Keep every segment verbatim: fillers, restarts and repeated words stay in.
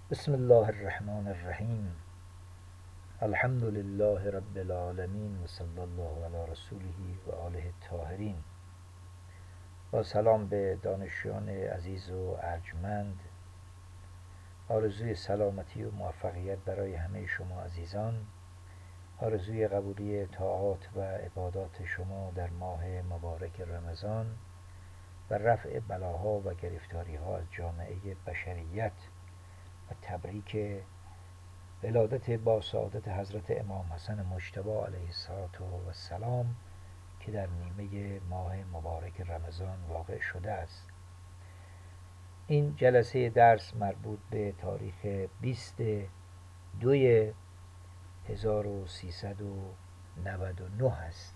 بسم الله الرحمن الرحیم. الحمد لله رب العالمین و صلی الله علی رسوله و آله الطاهرین. با سلام به دانشجویان عزیز و ارجمند، آرزوی سلامتی و موفقیت برای همه شما عزیزان، آرزوی قبولی طاعات و عبادات شما در ماه مبارک رمضان و رفع بلاها و گرفتاریها از جامعه بشریت و تبریک ولادت با سعادت حضرت امام حسن مجتبی علیه السلام که در نیمه ماه مبارک رمضان واقع شده است. این جلسه درس مربوط به تاریخ بیست دوی هزار و سیصد و نود و نه است.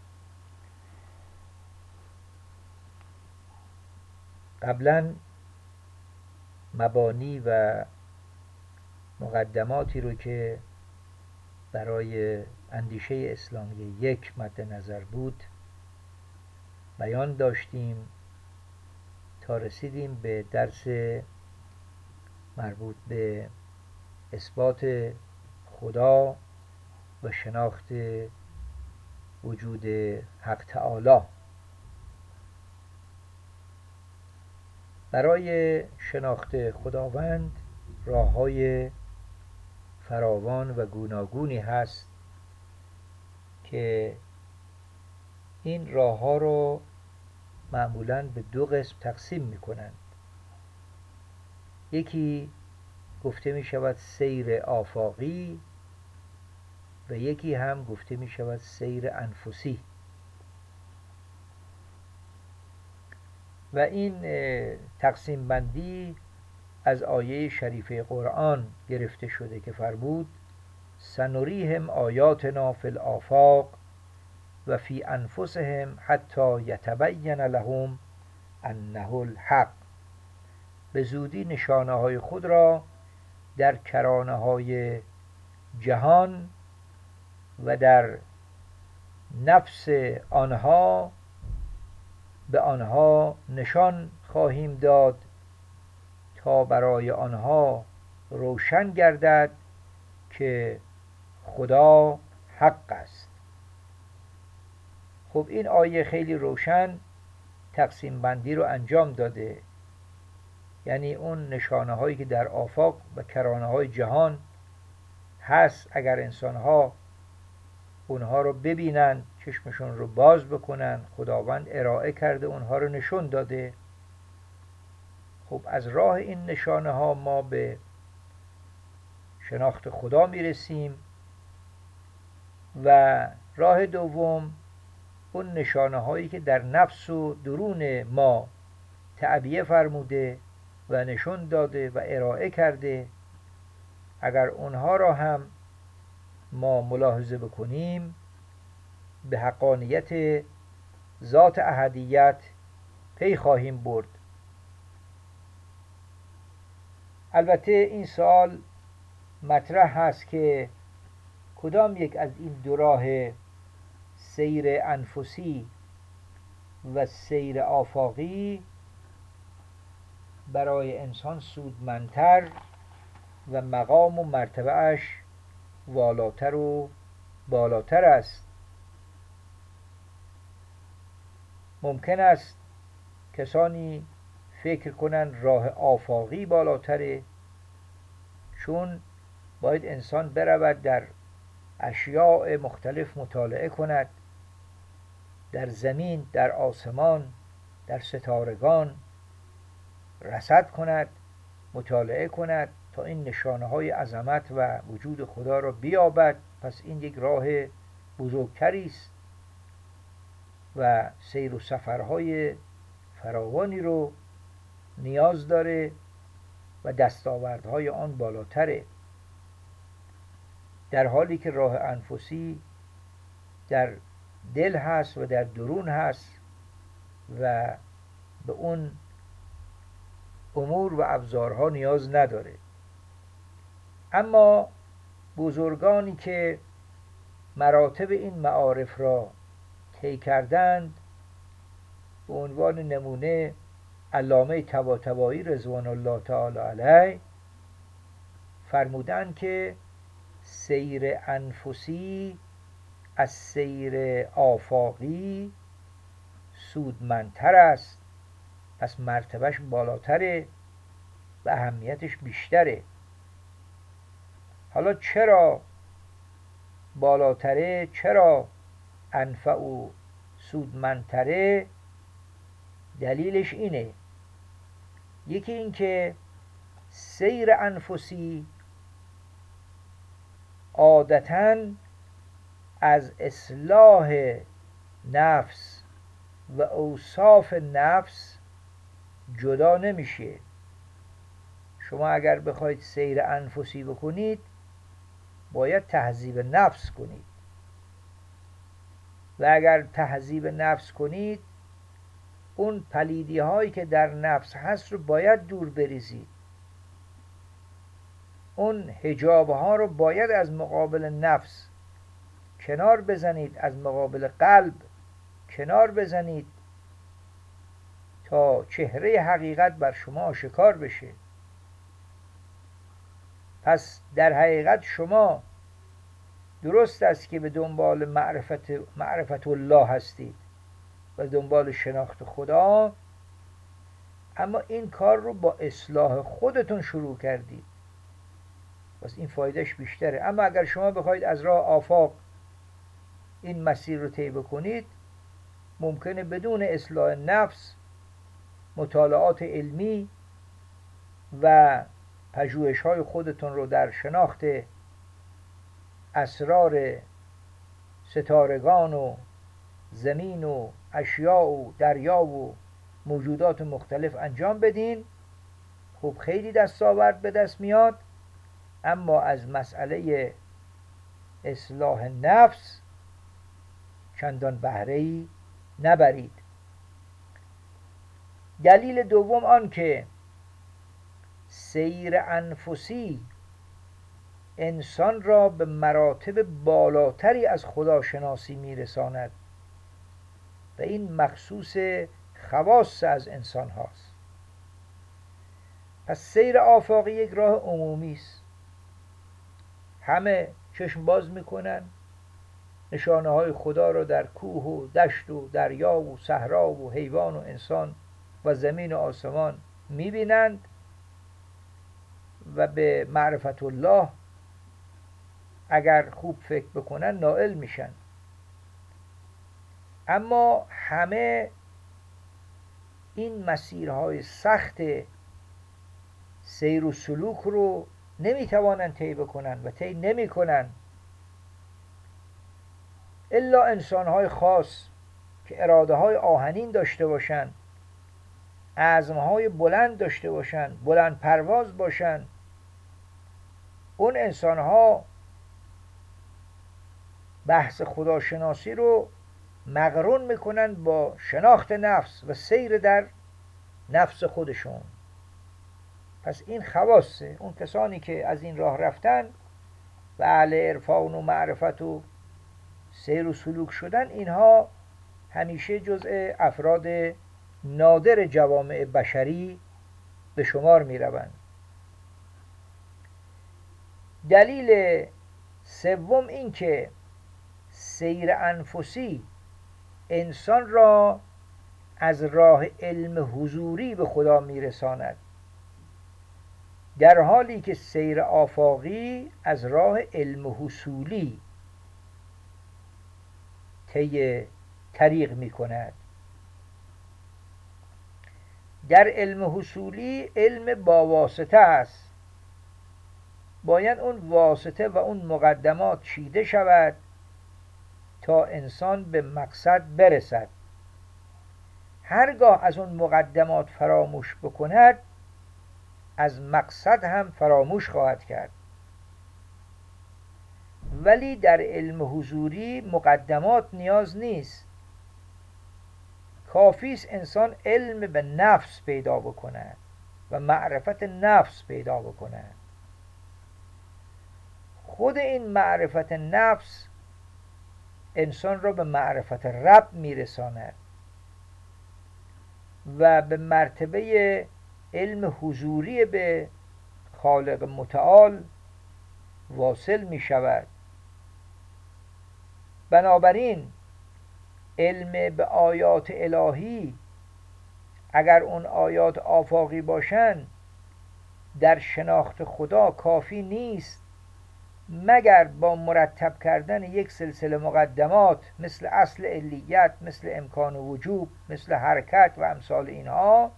قبلا مبانی و مقدماتی رو که برای اندیشه اسلامی یک مد نظر بود بیان داشتیم تا رسیدیم به درس مربوط به اثبات خدا و شناخت وجود حق تعالی. برای شناخت خداوند راه‌های فراوان و گوناگونی هست که این راه‌ها رو معمولاً به دو قسم تقسیم می‌کنند. یکی گفته می‌شود سیر آفاقی و یکی هم گفته می‌شود سیر انفسی. و این تقسیم بندی از آیه شریفه قرآن گرفته شده که فرمود سنریهم آیاتنا فی الآفاق و فی انفسهم حتی یتبین لهم انه الحق. به زودی نشانه های خود را در کرانه های جهان و در نفس آنها به آنها نشان خواهیم داد تا برای آنها روشن گردد که خدا حق است. خب این آیه خیلی روشن تقسیم بندی رو انجام داده، یعنی اون نشانه هایی که در آفاق و کرانه های جهان هست، اگر انسان ها اونها رو ببینن، چشمشون رو باز بکنن، خداوند ارائه کرده، اونها رو نشون داده. خب از راه این نشانه ها ما به شناخت خدا میرسیم. و راه دوم اون نشانه هایی که در نفس و درون ما تعبیه فرموده و نشون داده و ارائه کرده، اگر اونها را هم ما ملاحظه بکنیم به حقانیت ذات احدیت پی خواهیم برد. البته این سوال مطرح هست که کدام یک از این دو راه سیر انفسی و سیر آفاقی برای انسان سودمندتر و مقام و مرتبه اش والاتر و بالاتر است. ممکن است کسانی فکر کنند راه آفاقی بالاتره، چون باید انسان برود در اشیاء مختلف مطالعه کند، در زمین، در آسمان، در ستارگان رصد کند، مطالعه کند تا این نشانه های عظمت و وجود خدا را بیابد. پس این یک راه بزرگتری است و سیر و سفرهای فراوانی رو نیاز داره و دستاوردهای آن بالاتره، در حالی که راه انفسی در دل هست و در درون هست و به اون امور و ابزارها نیاز نداره. اما بزرگانی که مراتب این معارف را طی کردند، به عنوان نمونه علامه طباطبایی رضوان الله تعالی علیه، فرمودند که سیر انفسی از سیر آفاقی سودمندتر است، پس مرتبهش بالاتره و اهمیتش بیشتره. حالا چرا بالاتره؟ چرا انفع و سودمندتره؟ دلیلش اینه، یکی این که سیر انفسی عادتاً از اصلاح نفس و اوصاف نفس جدا نمیشه. شما اگر بخواید سیر انفسی بکنید باید تهذیب نفس کنید و اگر تهذیب نفس کنید اون پلیدی هایی که در نفس هست رو باید دور بریزید، اون حجاب ها رو باید از مقابل نفس کنار بزنید، از مقابل قلب کنار بزنید تا چهره حقیقت بر شما آشکار بشه. پس در حقیقت شما درست است که به دنبال معرفت معرفت الله هستید و دنبال شناخت خدا، اما این کار رو با اصلاح خودتون شروع کردید، پس این فایدهش بیشتره. اما اگر شما بخواید از راه آفاق این مسیر رو طی بکنید، ممکنه بدون اصلاح نفس مطالعات علمی و پژوهش های خودتون رو در شناخت اسرار ستارگان و زمین و اشیاء و دریا و موجودات مختلف انجام بدین. خب خیلی دستاورد به دست میاد، اما از مسئله اصلاح نفس چندان بهره‌ای نبرید. دلیل دوم آن که سیر انفسی انسان را به مراتب بالاتری از خداشناسی میرساند و این مخصوص خواص از انسان هاست. پس سیر آفاقی یک راه عمومی است، همه چشم باز میکنن، نشانه های خدا را در کوه و دشت و دریا و صحرا و حیوان و انسان و زمین و آسمان میبینند و به معرفت الله اگر خوب فکر بکنن نائل میشن. اما همه این مسیرهای سخت سیر و سلوک رو نمیتوانند طی بکنن و طی نمیکنن الا انسانهای خاص که اراده های آهنین داشته باشن، عزمهای بلند داشته باشن، بلند پرواز باشن. اون انسانها بحث خداشناسی رو مقرون میکنن با شناخت نفس و سیر در نفس خودشون. پس این خواصه اون کسانی که از این راه رفتن و اهل عرفان و معرفت و سیر و سلوک شدن، اینها همیشه جزء افراد نادر جوامع بشری به شمار می روند. دلیل سوم این که سیر انفسی انسان را از راه علم حضوری به خدا می رساند، در حالی که سیر آفاقی از راه علم حصولی طی طریق می کند. در علم حصولی علم با واسطه است، باید اون واسطه و اون مقدمات چیده شود تا انسان به مقصد برسد. هرگاه از اون مقدمات فراموش بکند از مقصد هم فراموش خواهد کرد. ولی در علم حضوری مقدمات نیاز نیست، کافی است انسان علم به نفس پیدا بکند و معرفت نفس پیدا بکند. خود این معرفت نفس انسان را به معرفت رب میرساند و به مرتبه علم حضوری به خالق متعال واصل می شود. بنابراین علم به آیات الهی اگر اون آیات آفاقی باشن در شناخت خدا کافی نیست، مگر با مرتب کردن یک سلسله مقدمات مثل اصل علیت، مثل امکان و وجوب، مثل حرکت و امثال اینها،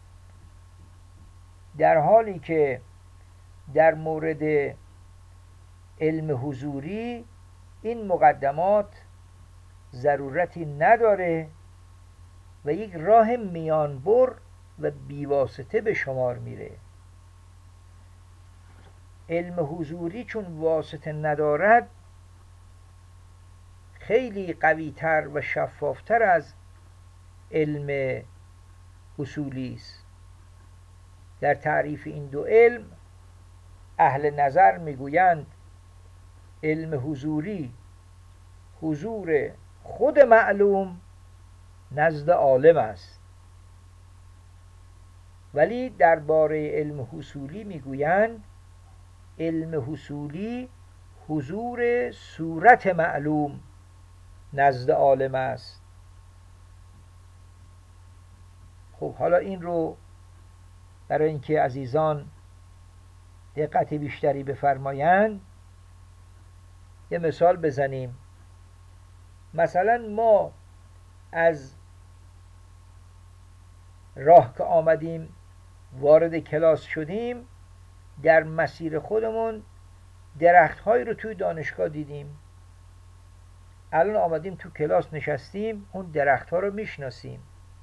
در حالی که در مورد علم حضوری این مقدمات ضرورتی نداره و یک راه میانبر و بیواسطه به شمار میره. علم حضوری چون واسطه ندارد خیلی قویتر و شفافتر از علم اصولی است. در تعریف این دو علم اهل نظر میگویند علم حضوری حضور خود معلوم نزد عالم است، ولی درباره علم حصولی میگویند علم حصولی حضور صورت معلوم نزد عالم است. خب حالا این رو برای اینکه عزیزان دقت بیشتری بفرمایند یه مثال بزنیم. مثلا ما از راه که آمدیم وارد کلاس شدیم، در مسیر خودمون درخت‌هایی رو توی دانشگاه دیدیم. الان آمدیم تو کلاس نشستیم، اون درخت‌ها رو میشناسیم.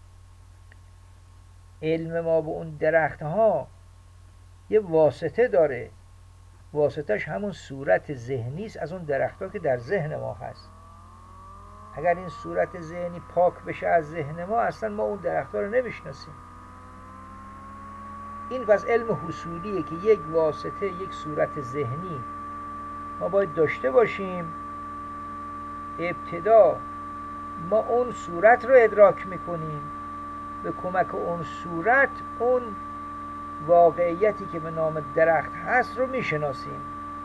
علم ما به اون درخت‌ها یه واسطه داره، واسطهش همون صورت ذهنی است از اون درخت‌ها که در ذهن ما هست. اگر این صورت ذهنی پاک بشه از ذهن ما، اصلا ما اون درخت‌ها رو نمیشناسیم. این پس علم حصولیه که یک واسطه، یک صورت ذهنی ما باید داشته باشیم. ابتدا ما اون صورت رو ادراک میکنیم، به کمک اون صورت اون واقعیتی که به نام درخت هست رو میشناسیم.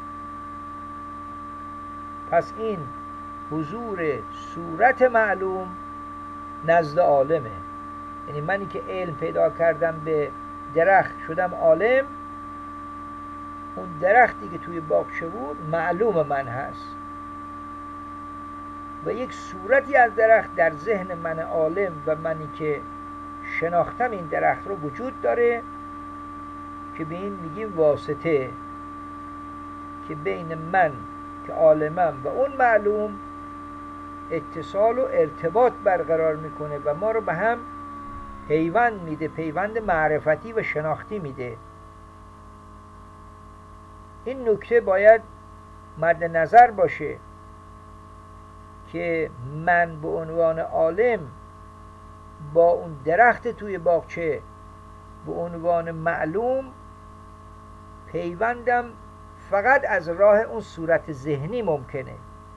پس این حضور صورت معلوم نزد عالمه. یعنی منی که علم پیدا کردم به درخت شدم عالم، اون درختی که توی باغچه بود معلوم من هست و یک صورتی از درخت در ذهن من عالم و منی که شناختم این درخت رو وجود داره که به این میگیم واسطه، که بین من که عالمم و اون معلوم اتصال و ارتباط برقرار میکنه و ما رو به هم پیوند میده، پیوند معرفتی و شناختی میده. این نکته باید مد نظر باشه که من به عنوان عالم با اون درخت توی باغچه به عنوان معلوم پیوندم فقط از راه اون صورت ذهنی ممکنه،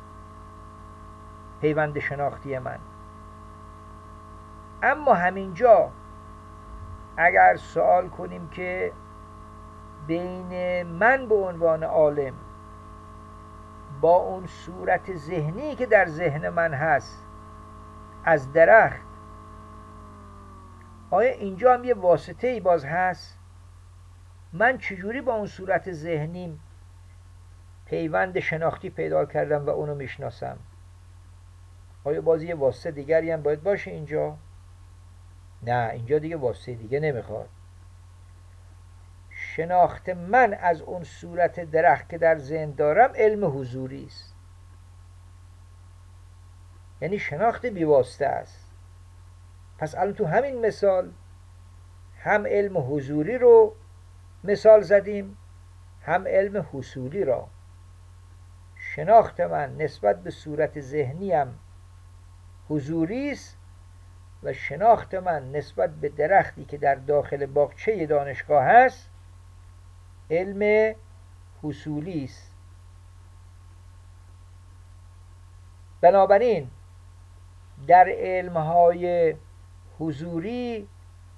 پیوند شناختی من. اما همینجا اگر سوال کنیم که بین من به عنوان عالم با اون صورت ذهنی که در ذهن من هست از درخت، آیا اینجا هم یه واسطه ای باز هست؟ من چجوری با اون صورت ذهنیم پیوند شناختی پیدا کردم و اونو میشناسم؟ آیا باز یه واسطه دیگری هم باید باشه اینجا؟ نه، اینجا دیگه واسطه دیگه نمیخواد. شناخت من از اون صورت درخت که در ذهن دارم علم حضوری است، یعنی شناخت بیواسطه است. پس الان تو همین مثال هم علم حضوری رو مثال زدیم، هم علم حصولی را. شناخت من نسبت به صورت ذهنیم حضوری است و شناخت من نسبت به درختی که در داخل باغچه دانشگاه هست علم حصولی است. بنابراین در علمهای حضوری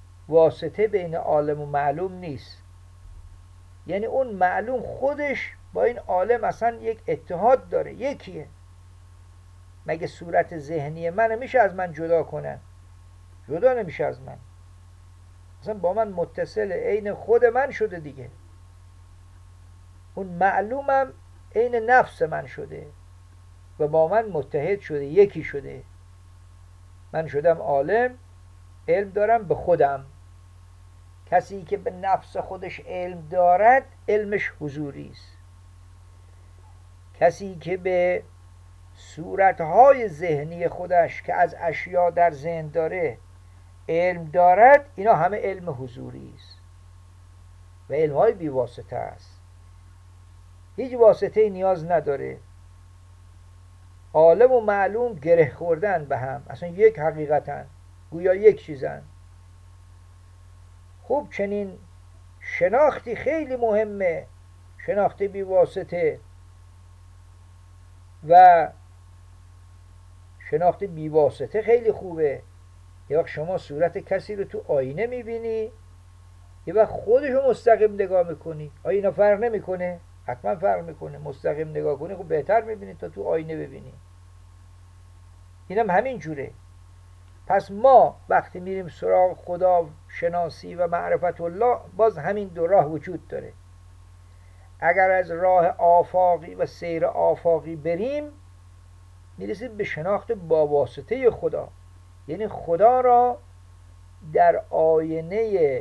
واسطه بین عالم و معلوم نیست، یعنی اون معلوم خودش با این عالم اصلا یک اتحاد داره، یکیه. مگه صورت ذهنی من میشه از من جدا کنن؟ جدا نمیشه از من، اصلا با من متصله، عین خود من شده دیگه. اون معلومم عین نفس من شده و با من متحد شده، یکی شده. من شدم عالم، علم دارم به خودم. کسی که به نفس خودش علم دارد علمش حضوری است. کسی که به صورتهای ذهنی خودش که از اشیا در ذهن داره علم دارد، اینا همه علم حضوری است و علمهای بی واسطه است، هیچ واسطه نیاز نداره. عالم و معلوم گره خوردن به هم، اصلا یک حقیقتن، گویا یک چیزن. خوب چنین شناختی خیلی مهمه، شناخت بی واسطه. و شناخت بی واسطه خیلی خوبه. یه وقت شما صورت کسی رو تو آینه میبینی، یه وقت خودش رو مستقیم نگاه میکنی. آیا اینا فرق نمیکنه؟ حتما فرق میکنه. مستقیم نگاه کنی خب بهتر میبینی تا تو آینه ببینی. اینم همین جوره. پس ما وقتی میریم سراغ خدا شناسی و معرفت الله، باز همین دو راه وجود داره. اگر از راه آفاقی و سیر آفاقی بریم، میرسیم به شناخت با واسطه خدا، یعنی خدا را در آینه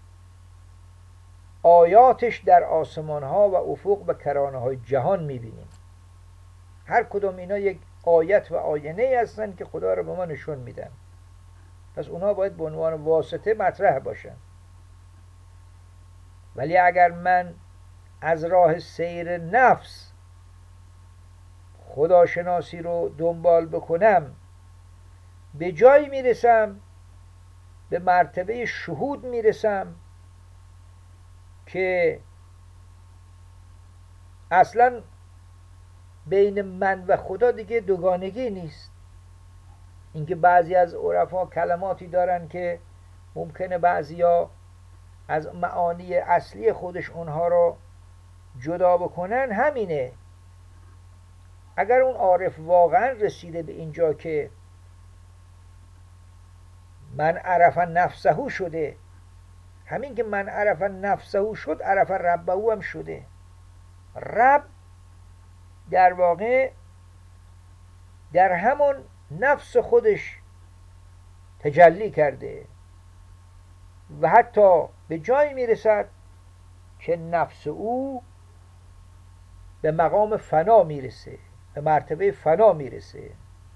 آیاتش در آسمان ها و افق و کرانه های جهان میبینیم. هر کدوم اینا یک آیت و آینه هستن که خدا را به ما نشون میدن. پس اونها باید به عنوان واسطه مطرح باشن. ولی اگر من از راه سیر نفس خداشناسی رو دنبال بکنم، به جایی میرسم، به مرتبه شهود میرسم که اصلا بین من و خدا دیگه دوگانگی نیست. اینکه بعضی از عرفا کلماتی دارن که ممکنه بعضیا از معانی اصلی خودش اونها رو جدا بکنن، همینه. اگر اون عارف واقعا رسیده به اینجا که من عرف نفسه شده، همین که من عرف نفسه شد، عرف ربه هم شده. رب در واقع در همون نفس خودش تجلی کرده و حتی به جایی میرسد که نفس او به مقام فنا میرسه، به مرتبه فنا میرسه.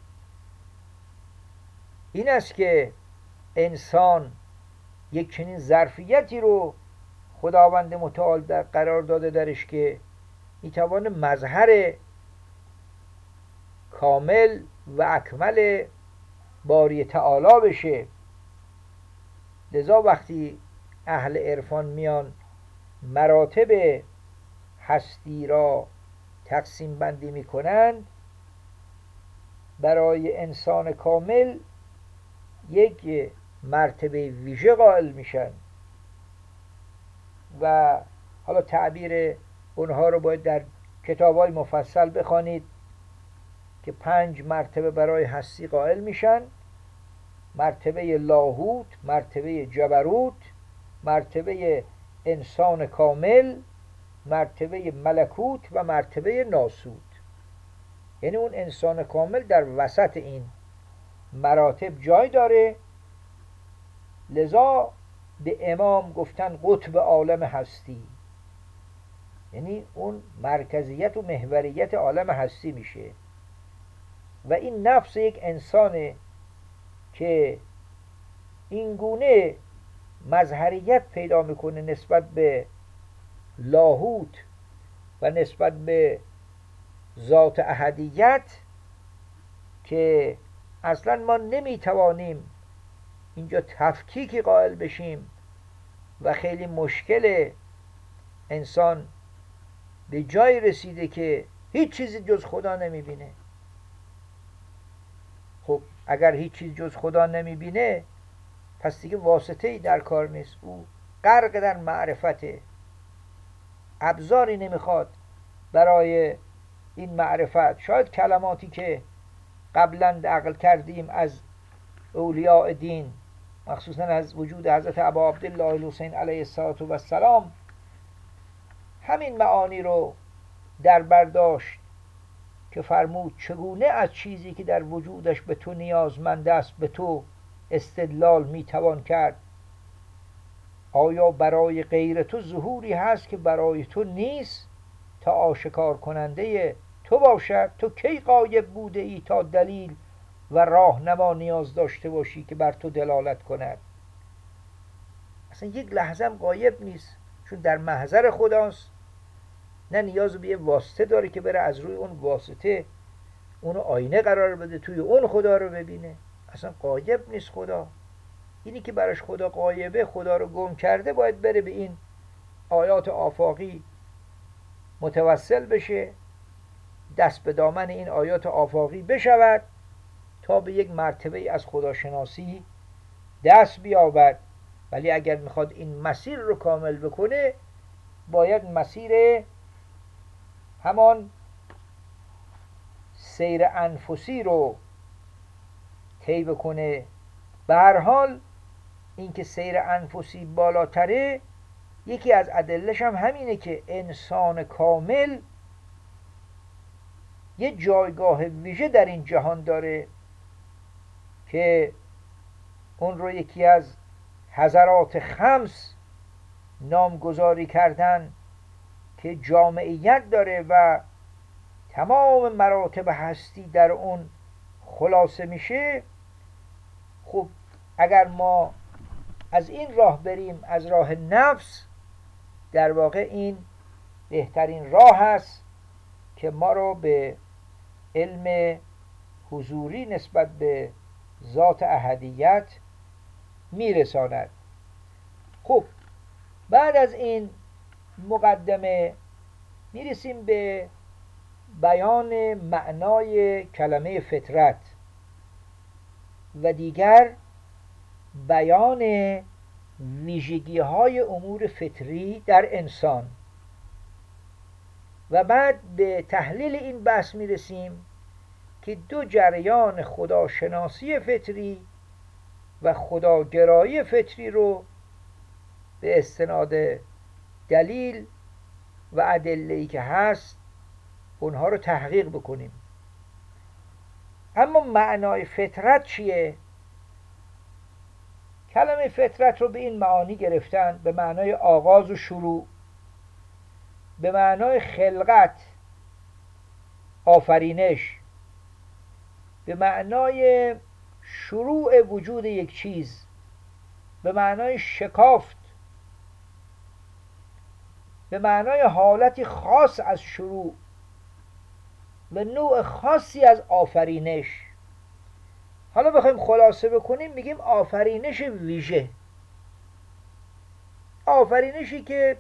این است که انسان یک چنین ظرفیتی رو خداوند متعال در قرار داده درش که میتوانه مظهر کامل و اکمل باری تعالی بشه. لذا وقتی اهل عرفان میان مراتب هستی را تقسیم بندی میکنند، برای انسان کامل یک مرتبه ویژه قائل میشن و حالا تعبیر اونها رو باید در کتاب‌های مفصل بخوانید که پنج مرتبه برای هستی قائل میشن: مرتبه لاهوت، مرتبه جبروت، مرتبه انسان کامل، مرتبه ملکوت و مرتبه ناسوت. یعنی اون انسان کامل در وسط این مراتب جای داره. لذا به امام گفتن قطب عالم هستی، یعنی اون مرکزیت و محوریت عالم هستی میشه. و این نفس یک انسانه که این گونه مظهریت پیدا میکنه نسبت به لاهوت و نسبت به ذات احدیت که اصلا ما نمیتوانیم اینجا تفکیکی قائل بشیم و خیلی مشکل. انسان به جای رسیده که هیچ چیزی جز خدا نمیبینه. خب اگر هیچ چیز جز خدا نمیبینه، پس دیگه واسطه‌ای در کار نیست. او غرق در معرفته، ابزاری نمیخواد برای این معرفت. شاید کلماتی که قبلا نقل کردیم از اولیاء دین، مخصوصا از وجود حضرت ابا عبدالله الحسین علیه السلام، همین معانی رو در برداشت که فرمود چگونه از چیزی که در وجودش به تو نیازمند است به تو استدلال میتوان کرد؟ آیا برای غیر تو ظهوری هست که برای تو نیست تا آشکار کننده تو باشد؟ تو کی غایب بوده ای تا دلیل و راهنما نیاز داشته باشی که بر تو دلالت کند؟ اصلا یک لحظه هم غایب نیست، چون در محضر خداست. نه نیاز به یه واسطه داره که بره از روی اون واسطه اونو آینه قرار بده توی اون خدا رو ببینه. اصلا غایب نیست خدا. اینی که براش خدا غایبه، خدا رو گم کرده، باید بره به این آیات آفاقی متوسل بشه، دست به دامن این آیات آفاقی بشود تا به یک مرتبه از خداشناسی دست بیابد. ولی اگر میخواد این مسیر رو کامل بکنه، باید مسیر همان سیر انفسی رو طی بکنه. به هر حال این که سیر انفسی بالاتره، یکی از ادلش هم همینه که انسان کامل یه جایگاه ویژه در این جهان داره که اون رو یکی از حضرات خمس نامگذاری کردن که جامعیت داره و تمام مراتب هستی در اون خلاصه میشه. خب اگر ما از این راه بریم، از راه نفس، در واقع این بهترین راه است که ما رو به علم حضوری نسبت به ذات احدیت میرساند. خب بعد از این مقدمه میرسیم به بیان معنای کلمه فطرت و دیگر بیان ویژگی های امور فطری در انسان، و بعد به تحلیل این بحث میرسیم که دو جریان خداشناسی فطری و خداگرایی فطری رو به استناد دلیل و ادله‌ای که هست اونها رو تحقیق بکنیم. اما معنای فطرت چیه؟ کلمه فطرت رو به این معانی گرفتن: به معنای آغاز و شروع، به معنای خلقت، آفرینش، به معنای شروع وجود یک چیز، به معنای شکافت، به معنای حالتی خاص از شروع و نوع خاصی از آفرینش. حالا بخوایم خلاصه بکنیم میگیم آفرینش ویژه، آفرینشی که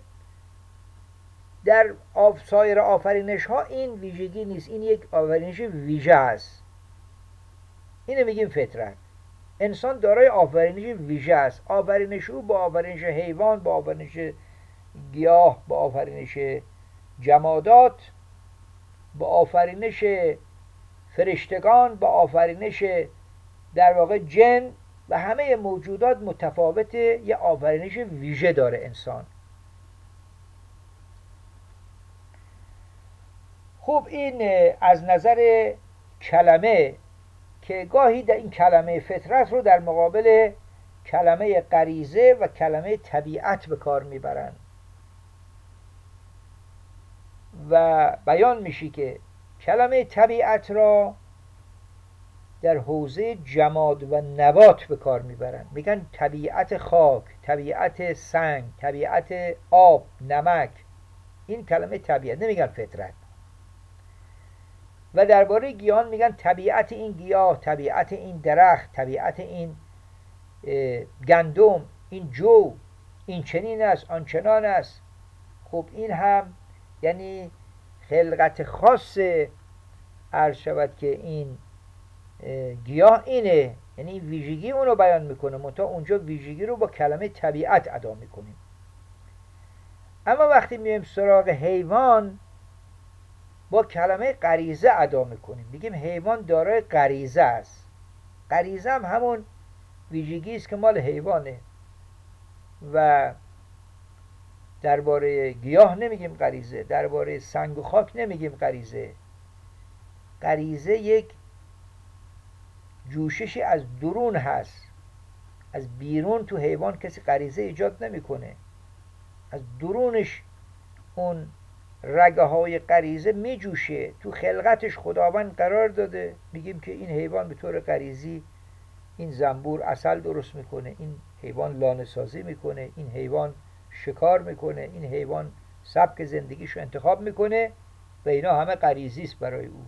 در سایر آفرینش ها این ویژگی نیست، این یک آفرینش ویژه است. اینو میگیم فطرت. انسان دارای آفرینش ویژه است. آفرینش او با آفرینش حیوان، با آفرینش گیاه، با آفرینش جمادات، با آفرینش فرشتگان، با آفرینش در واقع جن و همه موجودات متفاوته. یه آفرینش ویژه داره انسان. خب این از نظر کلمه، که گاهی در این کلمه فطرت رو در مقابل کلمه غریزه و کلمه طبیعت به کار میبرن و بیان میشه که کلمه طبیعت را در حوزه جماد و نبات به کار میبرن. میگن طبیعت خاک، طبیعت سنگ، طبیعت آب، نمک. این کلمه طبیعت، نمیگن فطرت. و درباره گیاهان میگن طبیعت این گیاه، طبیعت این درخت، طبیعت این گندم، این جو، این چنین است، آن چنان است. خب این هم یعنی خلقت خاص عرض شود که این گیاه اینه، یعنی این ویژگی اونو بیان میکنه، منتها اونجا ویژگی رو با کلمه طبیعت ادا میکنیم. اما وقتی میایم سراغ حیوان، با کلمه غریزه ادا میکنیم، میگیم حیوان دارای غریزه است. غریزه هم همون ویژگی است که مال حیوانه. و درباره گیاه نمیگیم غریزه، درباره سنگ و خاک نمیگیم غریزه. غریزه یک جوششی از درون هست، از بیرون تو حیوان کسی غریزه ایجاد نمیکنه، از درونش اون رگه های غریزه می جوشه. تو خلقتش خداوند قرار داده. میگیم که این حیوان به طور غریزی این زنبور عسل درست میکنه، این حیوان لانه سازی میکنه، این حیوان شکار میکنه، این حیوان سبک زندگیشو انتخاب میکنه و اینا همه غریزی است برای او.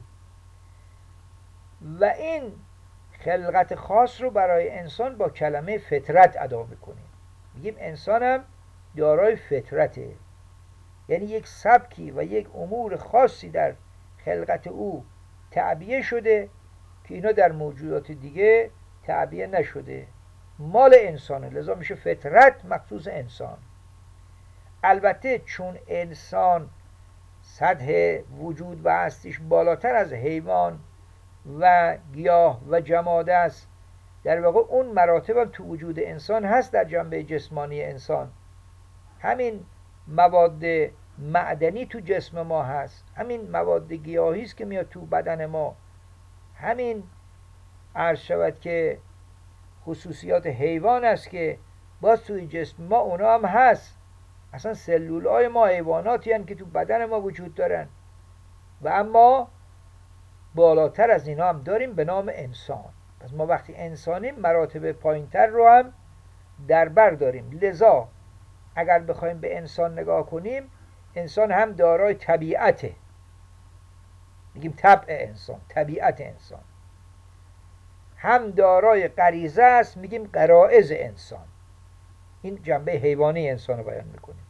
و این خلقت خاص رو برای انسان با کلمه فطرت ادا میکنیم. میگیم انسان هم دارای فطرته، یعنی یک سبکی و یک امور خاصی در خلقت او تعبیه شده که اینا در موجودات دیگه تعبیه نشده، مال انسانه، لذا میشه فطرت مخصوص انسان. البته چون انسان سطح وجود و هستیش بالاتر از حیوان و گیاه و جماد است، در واقع اون مراتب هم تو وجود انسان هست. در جنبه جسمانی انسان همین مواد معدنی تو جسم ما هست، همین مواد گیاهی است که میاد تو بدن ما، همین عرض شود که خصوصیات حیوان است که باز توی جسم ما اونا هم هست. اصلا سلولای ما حیواناتی هستند که تو بدن ما وجود دارن و اما بالاتر از اینا هم داریم به نام انسان. پس ما وقتی انسانیم مراتب پایینتر رو هم در بر داریم. لذا اگر بخوایم به انسان نگاه کنیم، انسان هم دارای طبیعته، میگیم طبع انسان، طبیعت انسان، هم دارای غریزه است، میگیم غرایز انسان. این جنبه حیوانی انسان رو بیان میکنیم.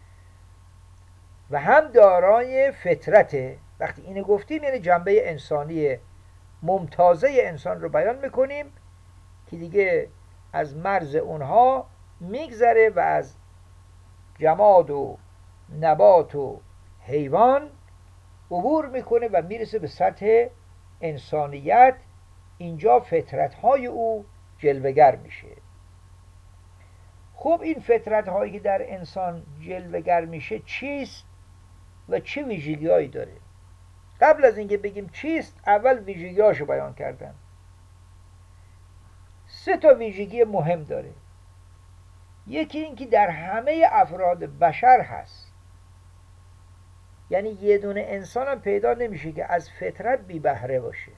و هم دارای فطرته. وقتی اینو گفتیم یعنی جنبه انسانی ممتازه انسان رو بیان میکنیم که دیگه از مرز اونها میگذره و از جماد و نبات و حیوان عبور میکنه و میرسه به سطح انسانیت. اینجا فطرت‌های او جلوه‌گر میشه. خب این فطرت‌هایی که در انسان جلوه‌گر میشه چیست و چه ویژگی‌هایی داره؟ قبل از اینکه بگیم چیست، اول ویژگی‌هاشو بیان کردم. سه تا ویژگی مهم داره. یکی این که در همه افراد بشر هست، یعنی یه دونه انسان هم پیدا نمیشه که از فطرت بی بهره باشه.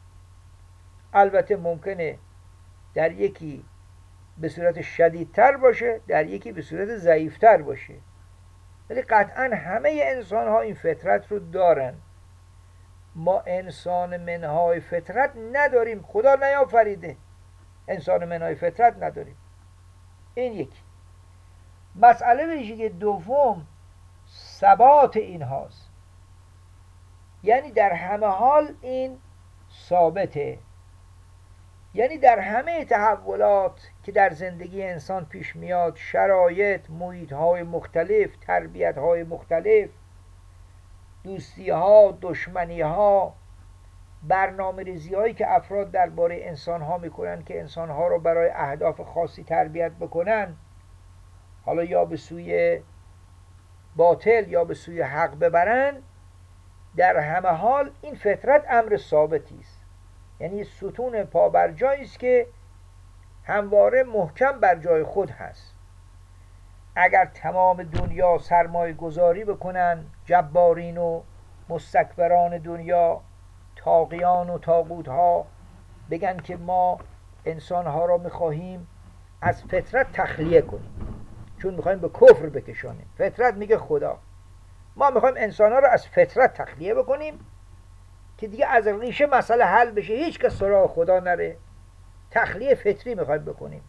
البته ممکنه در یکی به صورت شدیدتر باشه، در یکی به صورت ضعیفتر باشه، ولی قطعا همه انسان ها این فطرت رو دارن. ما انسان منهای فطرت نداریم، خدا نیافریده انسان منهای فطرت نداریم. این یکی. مسئله ویژگی دوم ثبات این هاست، یعنی در همه حال این ثابته، یعنی در همه تحولات که در زندگی انسان پیش میاد، شرایط، محیط‌های مختلف، تربیت‌های مختلف، دوستی‌ها، دشمنی‌ها، برنامه‌ریزی‌هایی که افراد درباره انسان‌ها میکنن که انسان‌ها رو برای اهداف خاصی تربیت بکنن، حالا یا به سوی باطل یا به سوی حق ببرن، در همه حال این فطرت امر ثابتی است. یعنی ستون پا بر جایی است که همواره محکم بر جای خود هست. اگر تمام دنیا سرمایه گذاری بکنن، جبارین و مستکبران دنیا، طاغیان و طاغوت‌ها بگن که ما انسان‌ها را می‌خواهیم از فطرت تخلیه کنیم، چون می‌خوایم به کفر بکشانیم، فطرت میگه خدا، ما می‌خوایم انسان‌ها را از فطرت تخلیه بکنیم که دیگه از ریشه مسئله حل بشه، هیچ کس سراغ خدا نره، تخلیه فطری می‌خوایم بکنیم.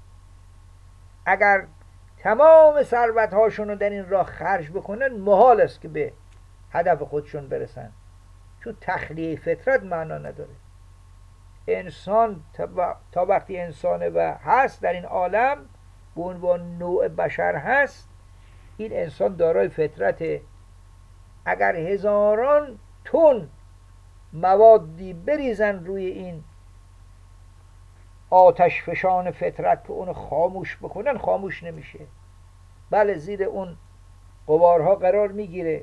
اگر تمام ثروت‌هاشون رو در این راه خرج بکنن، محال است که به هدف خودشون برسن، چون تخلیه فطرت معنا نداره. انسان تا وقتی انسانه و هست در این عالم به عنوان نوع بشر هست، این انسان دارای فطرته. اگر هزاران تون موادی بریزن روی این آتش فشان فطرت که اونو خاموش بکنن، خاموش نمیشه. بله زیر اون غبارها قرار میگیره،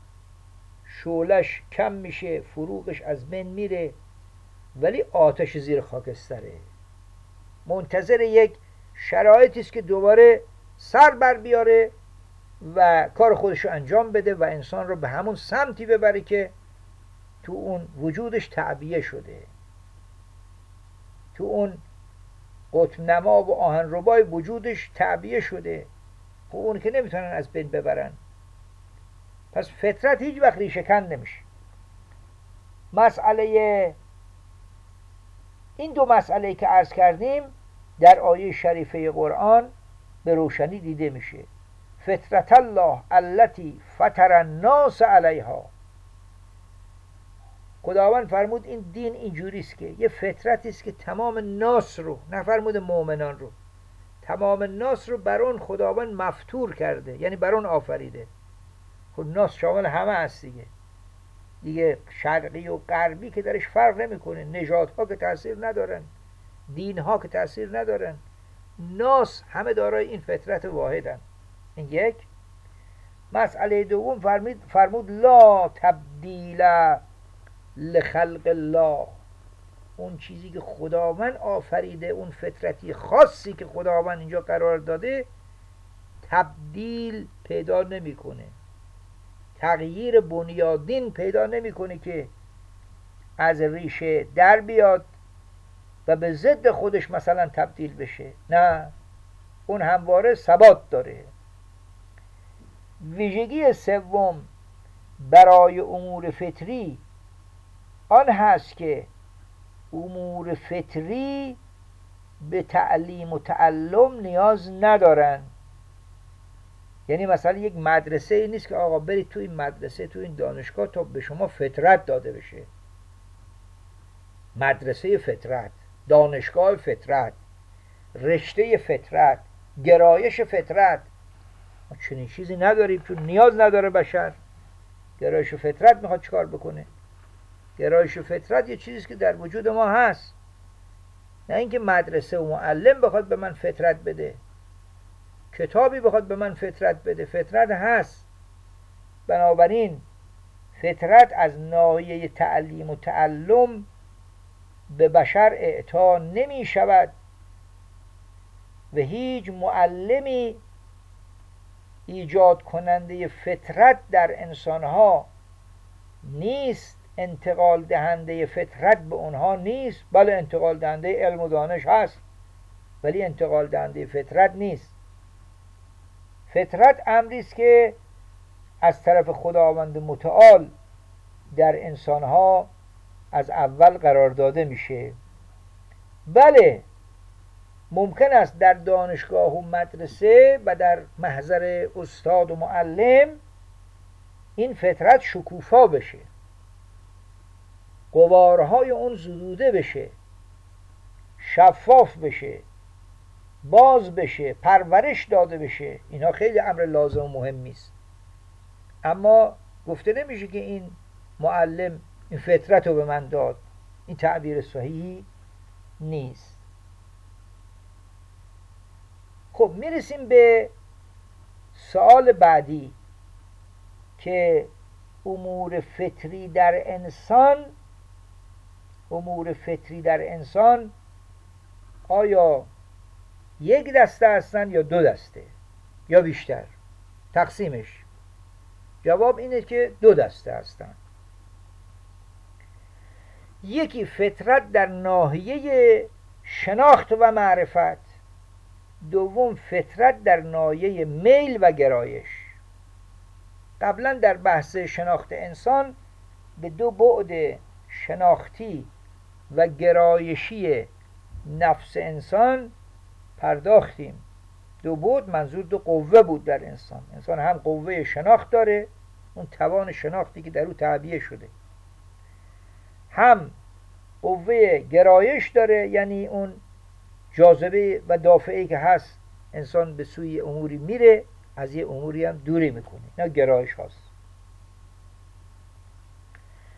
شعلش کم میشه، فروغش از بین میره، ولی آتش زیر خاکستره. منتظر یک شرایطی است که دوباره سر بر بیاره و کار خودش رو انجام بده و انسان رو به همون سمتی ببره که تو اون وجودش تعبیه شده، تو اون قطب نما و آهنربای وجودش تعبیه شده. خب اون که نمیتونن از بین ببرن. پس فطرت هیچ وقت ریشه کن نمیشه. مسئله این دو مسئله که عرض کردیم در آیه شریفه قرآن به روشنی دیده میشه. فطرت الله التي فطر الناس علیها. خداوند فرمود این دین اینجوری است که یه فطرتی است که تمام ناس رو، نفرمود مؤمنان رو، تمام ناس رو بر اون خداوند مفطور کرده، یعنی بر اون آفریده. خب ناس شامل همه است دیگه، دیگه شرقی و غربی که درش فرق نمیکنه، نژادها که تاثیر ندارن، دینها که تاثیر ندارن، ناس همه دارای این فطرت واحدن. این یک. مسئله دوم فرمود فرمود لا تبدیل لخلق الله. اون چیزی که خداوند آفریده، اون فطرتی خاصی که خداوند اینجا قرار داده، تبدیل پیدا نمیکنه، تغییر بنیادین پیدا نمیکنه که از ریشه در بیاد و به ضد خودش مثلا تبدیل بشه. نه، اون همواره ثبات داره. ویژگی سوم برای امور فطری آن هست که امور فطری به تعلیم و تعلم نیاز ندارن. یعنی مثلا یک مدرسه ای نیست که آقا برید تو این مدرسه، تو این دانشگاه تا به شما فطرت داده بشه. مدرسه فطرت، دانشگاه فطرت، رشته فطرت، گرایش فطرت، ما چنین چیزی نداریم، چون نیاز نداره بشر. گرایش فطرت میخواد چیکار بکنه؟ گرایش فطرت یه چیزیست که در وجود ما هست، نه اینکه مدرسه و معلم بخواد به من فطرت بده، کتابی بخواد به من فطرت بده. فطرت هست. بنابراین فطرت از ناحیه تعلیم و تعلم به بشر اعطا نمی شود و هیچ معلمی ایجاد کننده فطرت در انسانها نیست، انتقال دهنده فطرت به اونها نیست. بله انتقال دهنده علم و دانش هست، ولی انتقال دهنده فطرت نیست. فطرت امری است که از طرف خداوند متعال در انسانها از اول قرار داده میشه. بله ممکن است در دانشگاه و مدرسه و در محضر استاد و معلم این فطرت شکوفا بشه، غبارهای اون زدوده بشه، شفاف بشه، باز بشه، پرورش داده بشه. اینا خیلی امر لازم و مهمی است. اما گفته نمیشه که این معلم این فطرت رو به من داد. این تعبیر صحیحی نیست. خب میرسیم به سوال بعدی که امور فطری در انسان امور فطری در انسان آیا یک دسته هستن یا دو دسته یا بیشتر؟ تقسیمش جواب اینه که دو دسته هستن. یکی فطرت در ناحیه شناخت و معرفت، دوم فطرت در ناحیه میل و گرایش. قبلا در بحث شناخت انسان به دو بعد شناختی و گرایشی نفس انسان پرداختیم. دو بعد منظور دو قوه بود در انسان. انسان هم قوه شناخت داره، اون توان شناختی که در او تعبیه شده، هم قوه گرایش داره، یعنی اون جاذبه و دافعی که هست انسان به سوی اموری میره، از یه اموری هم دوری میکنه. اینا گرایش هاست.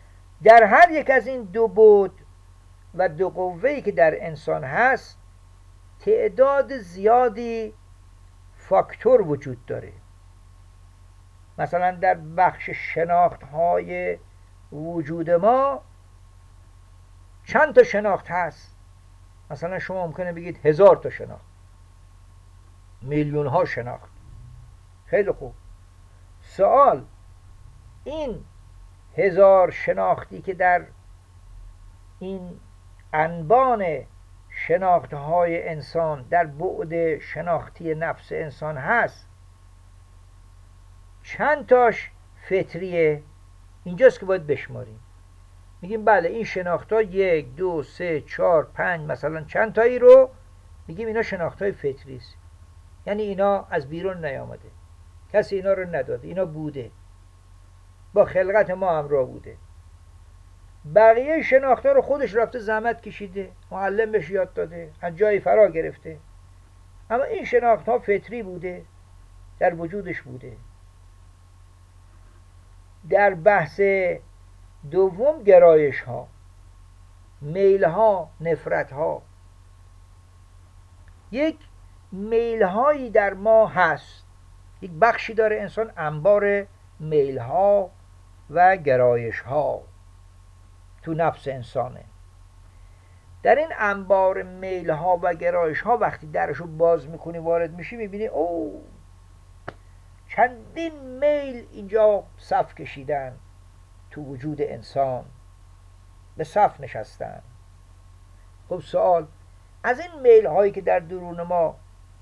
در هر یک از این دو بود و دو قوه‌ای که در انسان هست تعداد زیادی فاکتور وجود داره. مثلا در بخش شناخت های وجود ما چند تا شناخت هست؟ مثلا شما ممکنه بگید هزار تا شناخت، میلیون ها شناخت. خیلی خوب. سوال: این هزار شناختی که در این انبان شناخت های انسان در بعد شناختی نفس انسان هست، چند تاش فطریه؟ اینجاست که باید بشماریم. میگیم بله این شناخت ها یک دو سه چهار پنج مثلا چند تایی رو میگیم اینا شناخت های فطری است، یعنی اینا از بیرون نیامده، کسی اینا رو نداده، اینا بوده، با خلقت ما همراه بوده. بقیه شناخت ها رو خودش رفته زحمت کشیده، معلم بهش یاد داده، از جایی فرا گرفته. اما این شناخت ها فطری بوده، در وجودش بوده. در بحث دوم گرایش ها، میل ها، نفرت ها. یک میل هایی در ما هست، یک بخشی داره انسان انبار میل ها و گرایش ها تو نفس انسانه. در این انبار میل ها و گرایش ها وقتی درشو باز میکنی وارد میشی میبینی او چندین میل اینجا صف کشیدن تو وجود انسان، به صف نشستن. خب سوال: از این میل هایی که در درون ما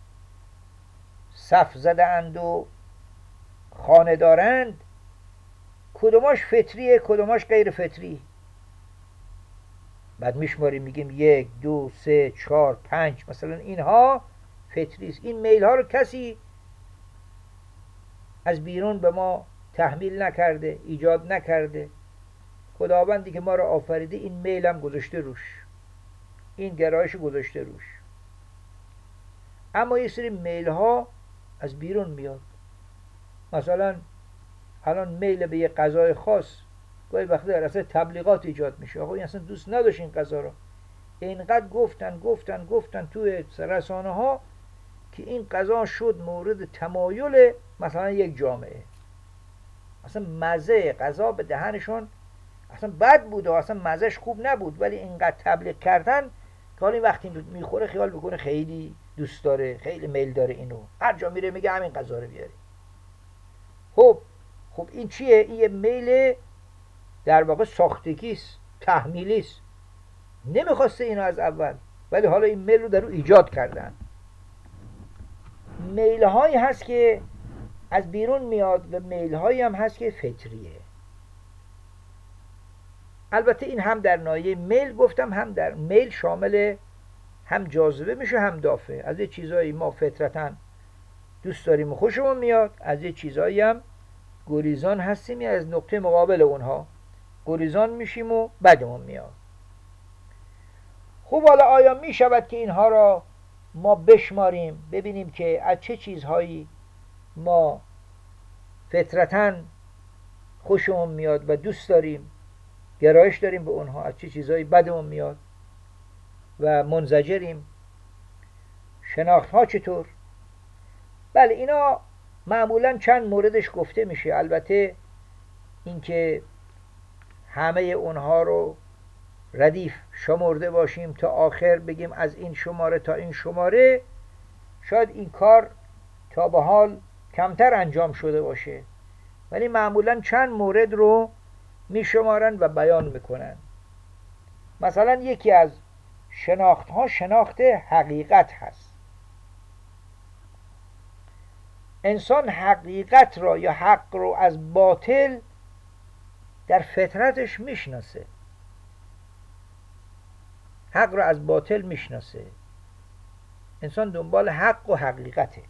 صف زده اند و خانه دارند، کدوماش فطریه کدوماش غیر فطری؟ بعد میشماریم میگیم یک دو سه چهار پنج، مثلا اینها فطری است. این میل ها رو کسی از بیرون به ما تحمیل نکرده، ایجاد نکرده. خداوندی که ما رو آفریده این میل هم گذاشته روش، این گرایش گذاشته روش. اما یه سری میل ها از بیرون میاد. مثلا الان میل به یه غذای خاص گاهی وقتا در اصل تبلیغات ایجاد میشه. آقا این اصلا دوست نداشت این غذا رو، اینقدر گفتن گفتن گفتن توی رسانه ها که این غذا شد مورد تمایل مثلا یک جامعه. اصلا مزه غذا به دهنشون اصلا بد بود و اصلا مزهش خوب نبود، ولی اینقدر تبلیغ کردن که حالا وقتی میخوره خیال بکنه خیلی دوست داره، خیلی میل داره اینو، هر جا میره میگه همین غذا رو بیاری. خب خب این چیه؟ این یه میل در واقع ساختگی است، تحمیلی است. نمیخواسته اینو از اول، ولی حالا این میل رو در او ایجاد کردن. میل هایی هست که از بیرون میاد و میل هایی هم هست که فطریه. البته این هم در ناحیه میل گفتم، هم در میل شامل هم جاذبه میشه هم دافع. از یه چیزایی ما فطرتاً دوست داریم و خوشمون میاد، از یه چیزایی هم گریزان هستیم، از نقطه مقابل اونها گریزان میشیم و بدمون میاد. خب حالا آیا میشود که اینها را ما بشماریم ببینیم که از چه چیزهایی ما فطرتاً خوشمون میاد و دوست داریم، گرایش داریم به اونها، از چه چیزهایی بدمون میاد و منزجریم؟ شناخت ها چطور؟ بله اینا معمولا چند موردش گفته میشه. البته اینکه همه اونها رو ردیف شمرده باشیم تا آخر بگیم از این شماره تا این شماره، شاید این کار تا به حال کمتر انجام شده باشه، ولی معمولا چند مورد رو میشمارن و بیان میکنن. مثلا یکی از شناخت ها شناخت حقیقت هست. انسان حقیقت را یا حق رو از باطل در فطرتش میشناسه، حق رو از باطل میشناسه. انسان دنبال حق و حقیقته.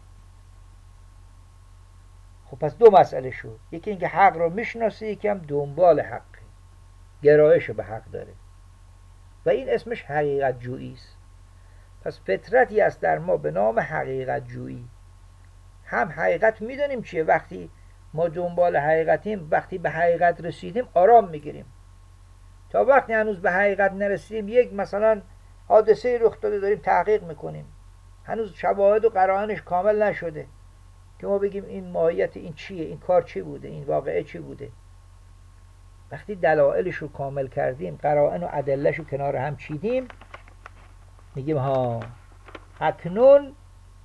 خب پس دو مسئله شد، یکی اینکه حق رو میشناسه، یکی هم دنبال حق، گرایش به حق داره و این اسمش حقیقت جویی است. پس فطرتی است در ما به نام حقیقت جویی. هم حقیقت میدونیم چیه، وقتی ما دنبال حقیقتیم، وقتی به حقیقت رسیدیم آرام میگیریم. تا وقتی هنوز به حقیقت نرسیم، یک مثلا حادثه رخ داده داریم تحقیق میکنیم، هنوز شواهد و قرائنش کامل نشده که ما بگیم این ماهیت این چیه، این کار چی بوده، این واقعه چی بوده. وقتی دلایلش رو کامل کردیم، قرائن و ادله‌ش رو کنار هم چیدیم، میگیم ها اکنون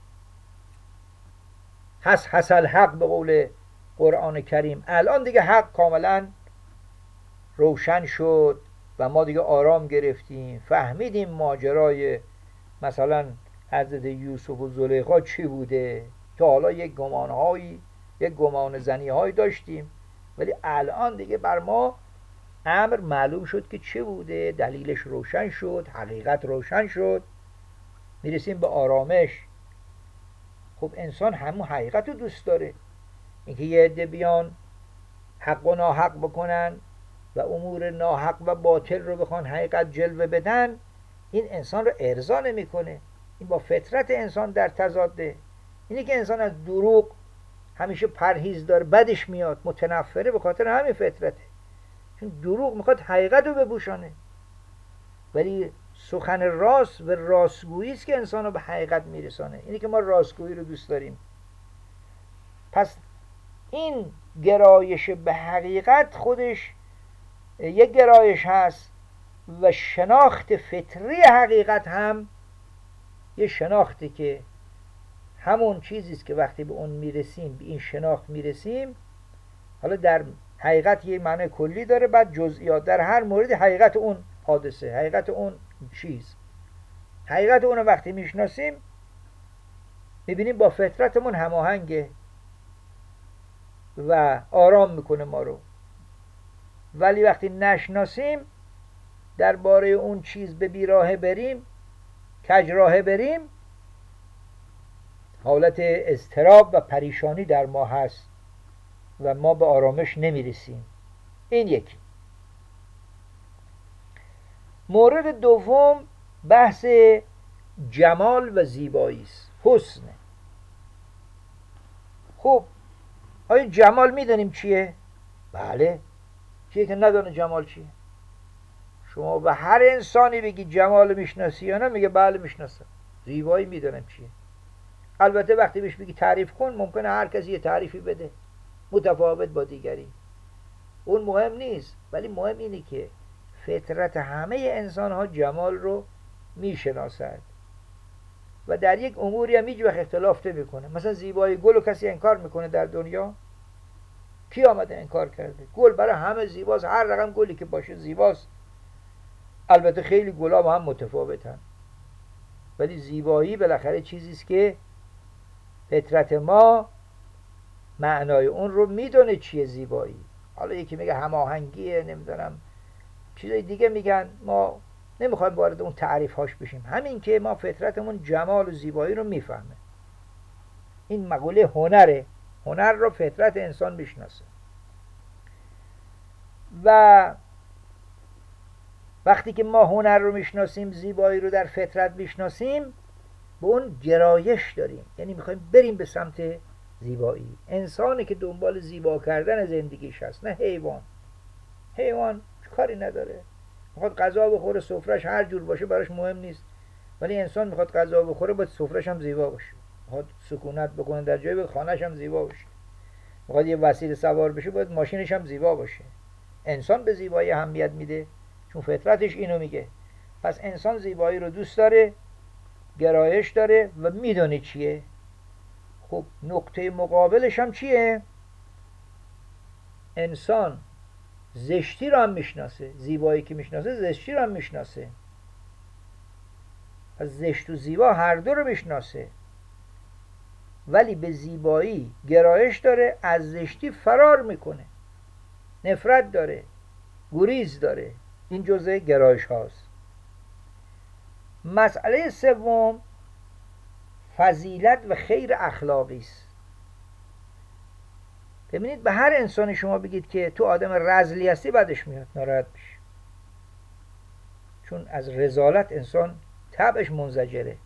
حس حس الحق، به قول قرآن کریم، الان دیگه حق کاملا روشن شد و ما دیگه آرام گرفتیم، فهمیدیم ماجرای مثلا حضرت یوسف و زلیخا چی بوده. تا حالا یک گمانهایی یک گمان زنی هایی داشتیم، ولی الان دیگه بر ما امر معلوم شد که چه بوده، دلیلش روشن شد، حقیقت روشن شد، میرسیم به آرامش. خب انسان همون حقیقت رو دوست داره. اینکه یه عده بیان حق و ناحق بکنن و امور ناحق و باطل رو بخوان حقیقت جلوه بدن، این انسان رو ارضا نمیکنه. این با فطرت انسان در تضاده. اینی که انسان از دروغ همیشه پرهیز داره، بدش میاد، متنفره، به خاطر همین فطرته، چون دروغ میخواد حقیقت رو بپوشانه. ولی سخن راست و راستگویی است که انسان رو به حقیقت میرسانه. اینی که ما راستگویی رو دوست داریم. پس این گرایش به حقیقت خودش یک گرایش هست و شناخت فطری حقیقت هم یه شناختی که همون چیزی است که وقتی به اون میرسیم، به این شناخت میرسیم، حالا در حقیقت یه معنی کلی داره، بعد جزئیات در هر مورد حقیقت اون حادثه، حقیقت اون چیز، حقیقت اون رو وقتی میشناسیم میبینیم با فطرتمون هماهنگه و آرام میکنه ما رو. ولی وقتی نشناسیم، درباره اون چیز به بیراهه بریم، کج راهه بریم، حالت اضطراب و پریشانی در ما هست و ما به آرامش نمیرسیم. این یکی. مورد دوم بحث جمال و زیبایی است، حسن. خب آیا جمال میدونیم چیه؟ بله. چیه که ندونه جمال چیه؟ شما به هر انسانی بگی جمال میشناسی یا نه، میگه بله میشناسم. زیبایی میدونم چیه. البته وقتی بهش بگی تعریف کن، ممکنه هر کسی یه تعریفی بده متفاوت با دیگری، اون مهم نیست. ولی مهم اینه که فطرت همه انسان ها جمال رو میشناسد و در یک اموری هم هیچ وقت اختلاف نمیکنه. مثلا زیبایی گل رو کسی انکار میکنه در دنیا؟ کی آمده انکار کرده؟ گل برای همه زیباست، هر رقم گلی که باشه زیباست. البته خیلی گلا با هم متفاوتن، ولی زیبایی بالاخره چیزی است که فطرت ما معنای اون رو میدونه چیه زیبایی. حالا یکی میگه هماهنگیه، نمیدونم چیزای دیگه میگن، ما نمیخوایم وارد اون تعریف هاش بشیم. همین که ما فطرتمون جمال و زیبایی رو میفهمه. این مقوله هنره، هنر رو فطرت انسان میشناسه. و وقتی که ما هنر رو میشناسیم، زیبایی رو در فطرت میشناسیم، به اون گرایش داریم، یعنی میخوایم بریم به سمت زیبایی. انسانی که دنبال زیبا کردن زندگیش هست، نه حیوان. حیوان کاری نداره، میخواد غذا بخوره، سفرش هر جور باشه براش مهم نیست. ولی انسان میخواد غذا بخوره، باید سفرش هم زیبا باشه، میخواد سکونت بکنه در جایی، باید خانه‌ش هم زیبا باشه، میخواد یه وسیله سوار بشه، باید ماشینش هم زیبا باشه. انسان به زیبایی اهمیت میده چون فطرتش اینو میگه. پس انسان زیبایی رو دوست داره، گرایش داره و میدونه چیه. خب نقطه مقابلش هم چیه؟ انسان زشتی رو هم میشناسه. زیبایی که میشناسه، زشتی رو هم میشناسه. پس زشت و زیبا هر دو رو میشناسه، ولی به زیبایی گرایش داره، از زشتی فرار میکنه، نفرت داره، گریز داره. این جزء گرایش هاست. مسئله سوم فضیلت و خیر اخلاقی است. ببینید به هر انسانی شما بگید که تو آدم رذلی هستی، بدش میاد، ناراحت میشه، چون از رذالت انسان طبعش منزجره،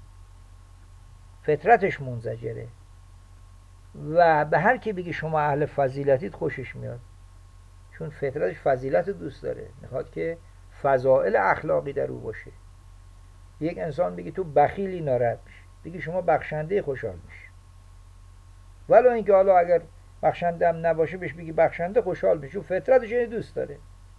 فطرتش منزجره. و به هر کی بگی شما اهل فضیلتید، خوشش میاد، چون فطرتش فضیلت دوست داره، میخواد که فضائل اخلاقی در او باشه. یک انسان بگی تو بخیلی ناراحت میشه، بگی شما بخشنده خوشحال میشه. ولو اینکه حالا اگر بخشنده هم نباشه بهش بگی بخشنده خوشحال میشه، فطرتش اینو دوست داره.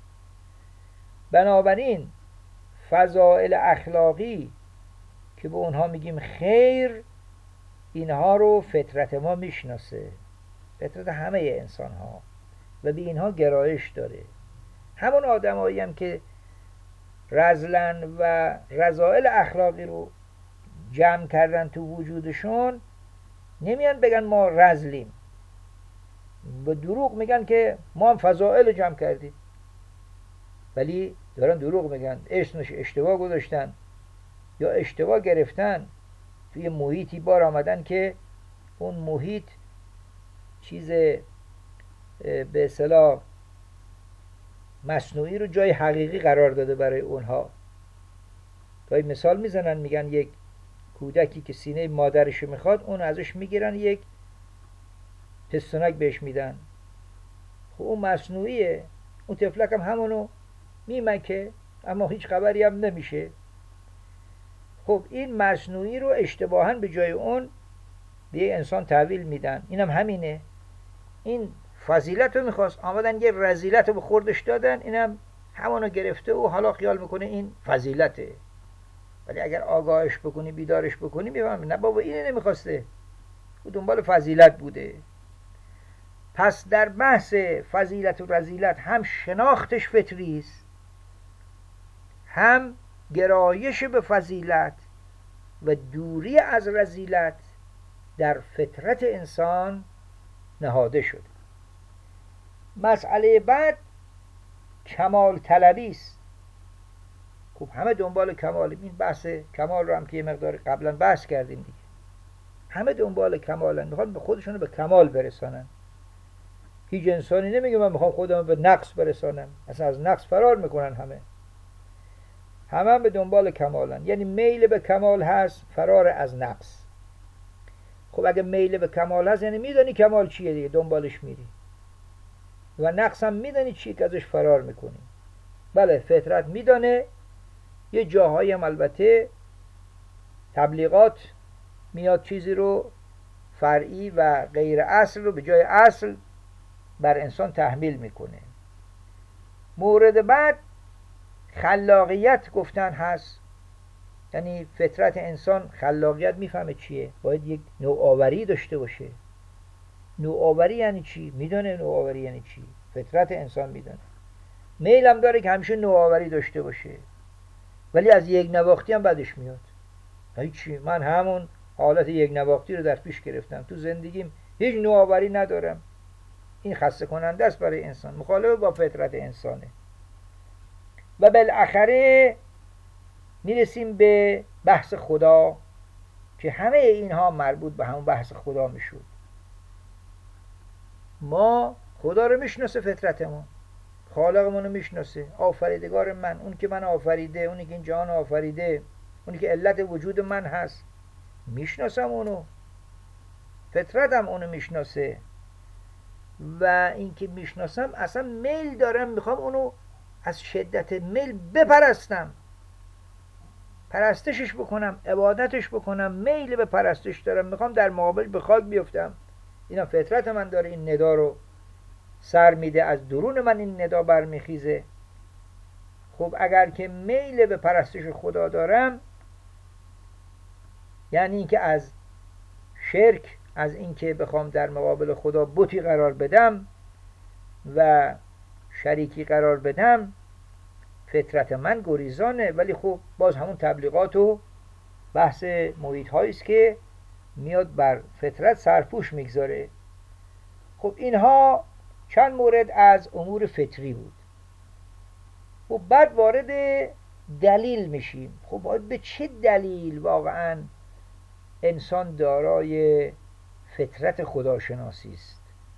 بنابراین فضائل اخلاقی که به اونها میگیم خیر، اینها رو فطرت ما میشناسه، فطرت همه انسان ها، و به اینها گرایش داره. همون آدمایی هم که رذلن و رذائل اخلاقی رو جمع کردن تو وجودشون، نمیان بگن ما رذلیم، به دروغ میگن که ما هم فضائل جمع کردیم، ولی دارن دروغ میگن، اسمش اشتباه گذاشتن یا اشتباه گرفتن، توی محیطی بار آمدن که اون محیط چیز به اصطلاح مصنوعی رو جای حقیقی قرار داده برای اونها. گاهی مثال میزنن، میگن یک کودکی که سینه مادرش میخواد، اون ازش میگیرن یک پستونک بهش میدن، خب اون مصنوعیه، اون طفلک هم همونو میمکه اما هیچ خبری هم نمیشه. خب این مصنوعی رو اشتباهاً به جای اون به یه انسان تحویل میدن. اینم هم همینه، این فضیلت رو میخواست، آمدن یه رذیلت رو به خوردش دادن، اینم همونو گرفته و حالا خیال میکنه این فضیلته. ولی اگر آگاهش بکنی، بیدارش بکنی، میفهمی نه بابا اینه نمیخواسته، او دنبال فضیلت بوده. پس در بحث فضیلت و رذیلت هم شناختش فطری است، هم گرایش به فضیلت و دوری از رذیلت در فطرت انسان نهاده شده. مسئله بعد کمال طلبی است. خب همه دنبال کمال، این بحث کمال رو هم که یه مقدار قبلا بحث کردیم دیگه، همه دنبال کمالن، میخوان به خودشون به کمال برسانن. هیچ انسانی نمیگه من میخوام خودم به نقص برسانم، اصلا از نقص فرار میکنن، همه همه هم به دنبال کمالن، یعنی میل به کمال هست، فرار از نقص. خب اگه میل به کمال هست یعنی میدونی کمال چیه دیگه، دنبالش میری، و نقص هم میدونی چیه که ازش فرار میکنی. بله فطرت میدانه، یه جاهایی هم البته تبلیغات میاد چیزی رو فرعی و غیر اصل رو به جای اصل بر انسان تحمیل میکنه. مورد بعد خلاقیت گفتن هست، یعنی فطرت انسان خلاقیت میفهمه چیه، باید یک نوآوری داشته باشه. نوآوری یعنی چی؟ میدونه نوآوری یعنی چی، فطرت انسان میدونه. میل هم داره که همیشه نوآوری داشته باشه، ولی از یک نواختی هم بدش میاد. هیچی، من همون حالت یک نواختی رو در پیش گرفتم، تو زندگیم هیچ نوآوری ندارم. این خسته کننده است برای انسان، مخالف با فطرت انسانه. و بالاخره میرسیم به بحث خدا که همه اینها مربوط به همون بحث خدا میشود. ما خدا رو میشناسه، فطرتمون خالقمون رو میشناسه، آفریدگار من، اون که من آفریده، اونی که این جهان آفریده، اونی که علت وجود من هست، میشناسم اونو، فطرتم اونو میشناسه. و این که میشناسم اصلا میل دارم، میخوام اونو از شدت میل بپرستم، پرستشش بکنم، عبادتش بکنم، میل به پرستش دارم، میخوام در مقابل به خاک بیفتم. اینا فطرت من داره این ندا رو سر میده، از درون من این ندا برمیخیزه. خب اگر که میل به پرستش خدا دارم، یعنی اینکه از شرک، از اینکه بخوام در مقابل خدا بتی قرار بدم و شریکی قرار بدم، فطرت من گریزانه. ولی خب باز همون تبلیغات و بحث محیط هایی است که میاد بر فطرت سرپوش میگذاره. خب اینها چند مورد از امور فطری بود. خب بعد وارد دلیل میشیم. خب باید به چه دلیل واقعا انسان دارای فطرت خداشناسی است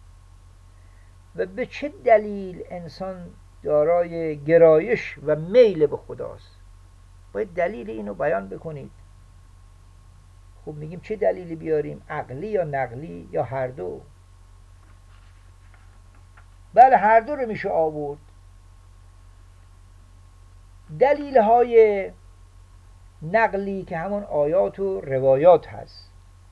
و به چه دلیل انسان دارای گرایش و میل به خداست؟ باید دلیل اینو بیان بکنید. خب میگیم چه دلیلی بیاریم؟ عقلی یا نقلی یا هر دو؟ بله هر دو رو میشه آورد. دلیل های نقلی که همون آیات و روایات هست،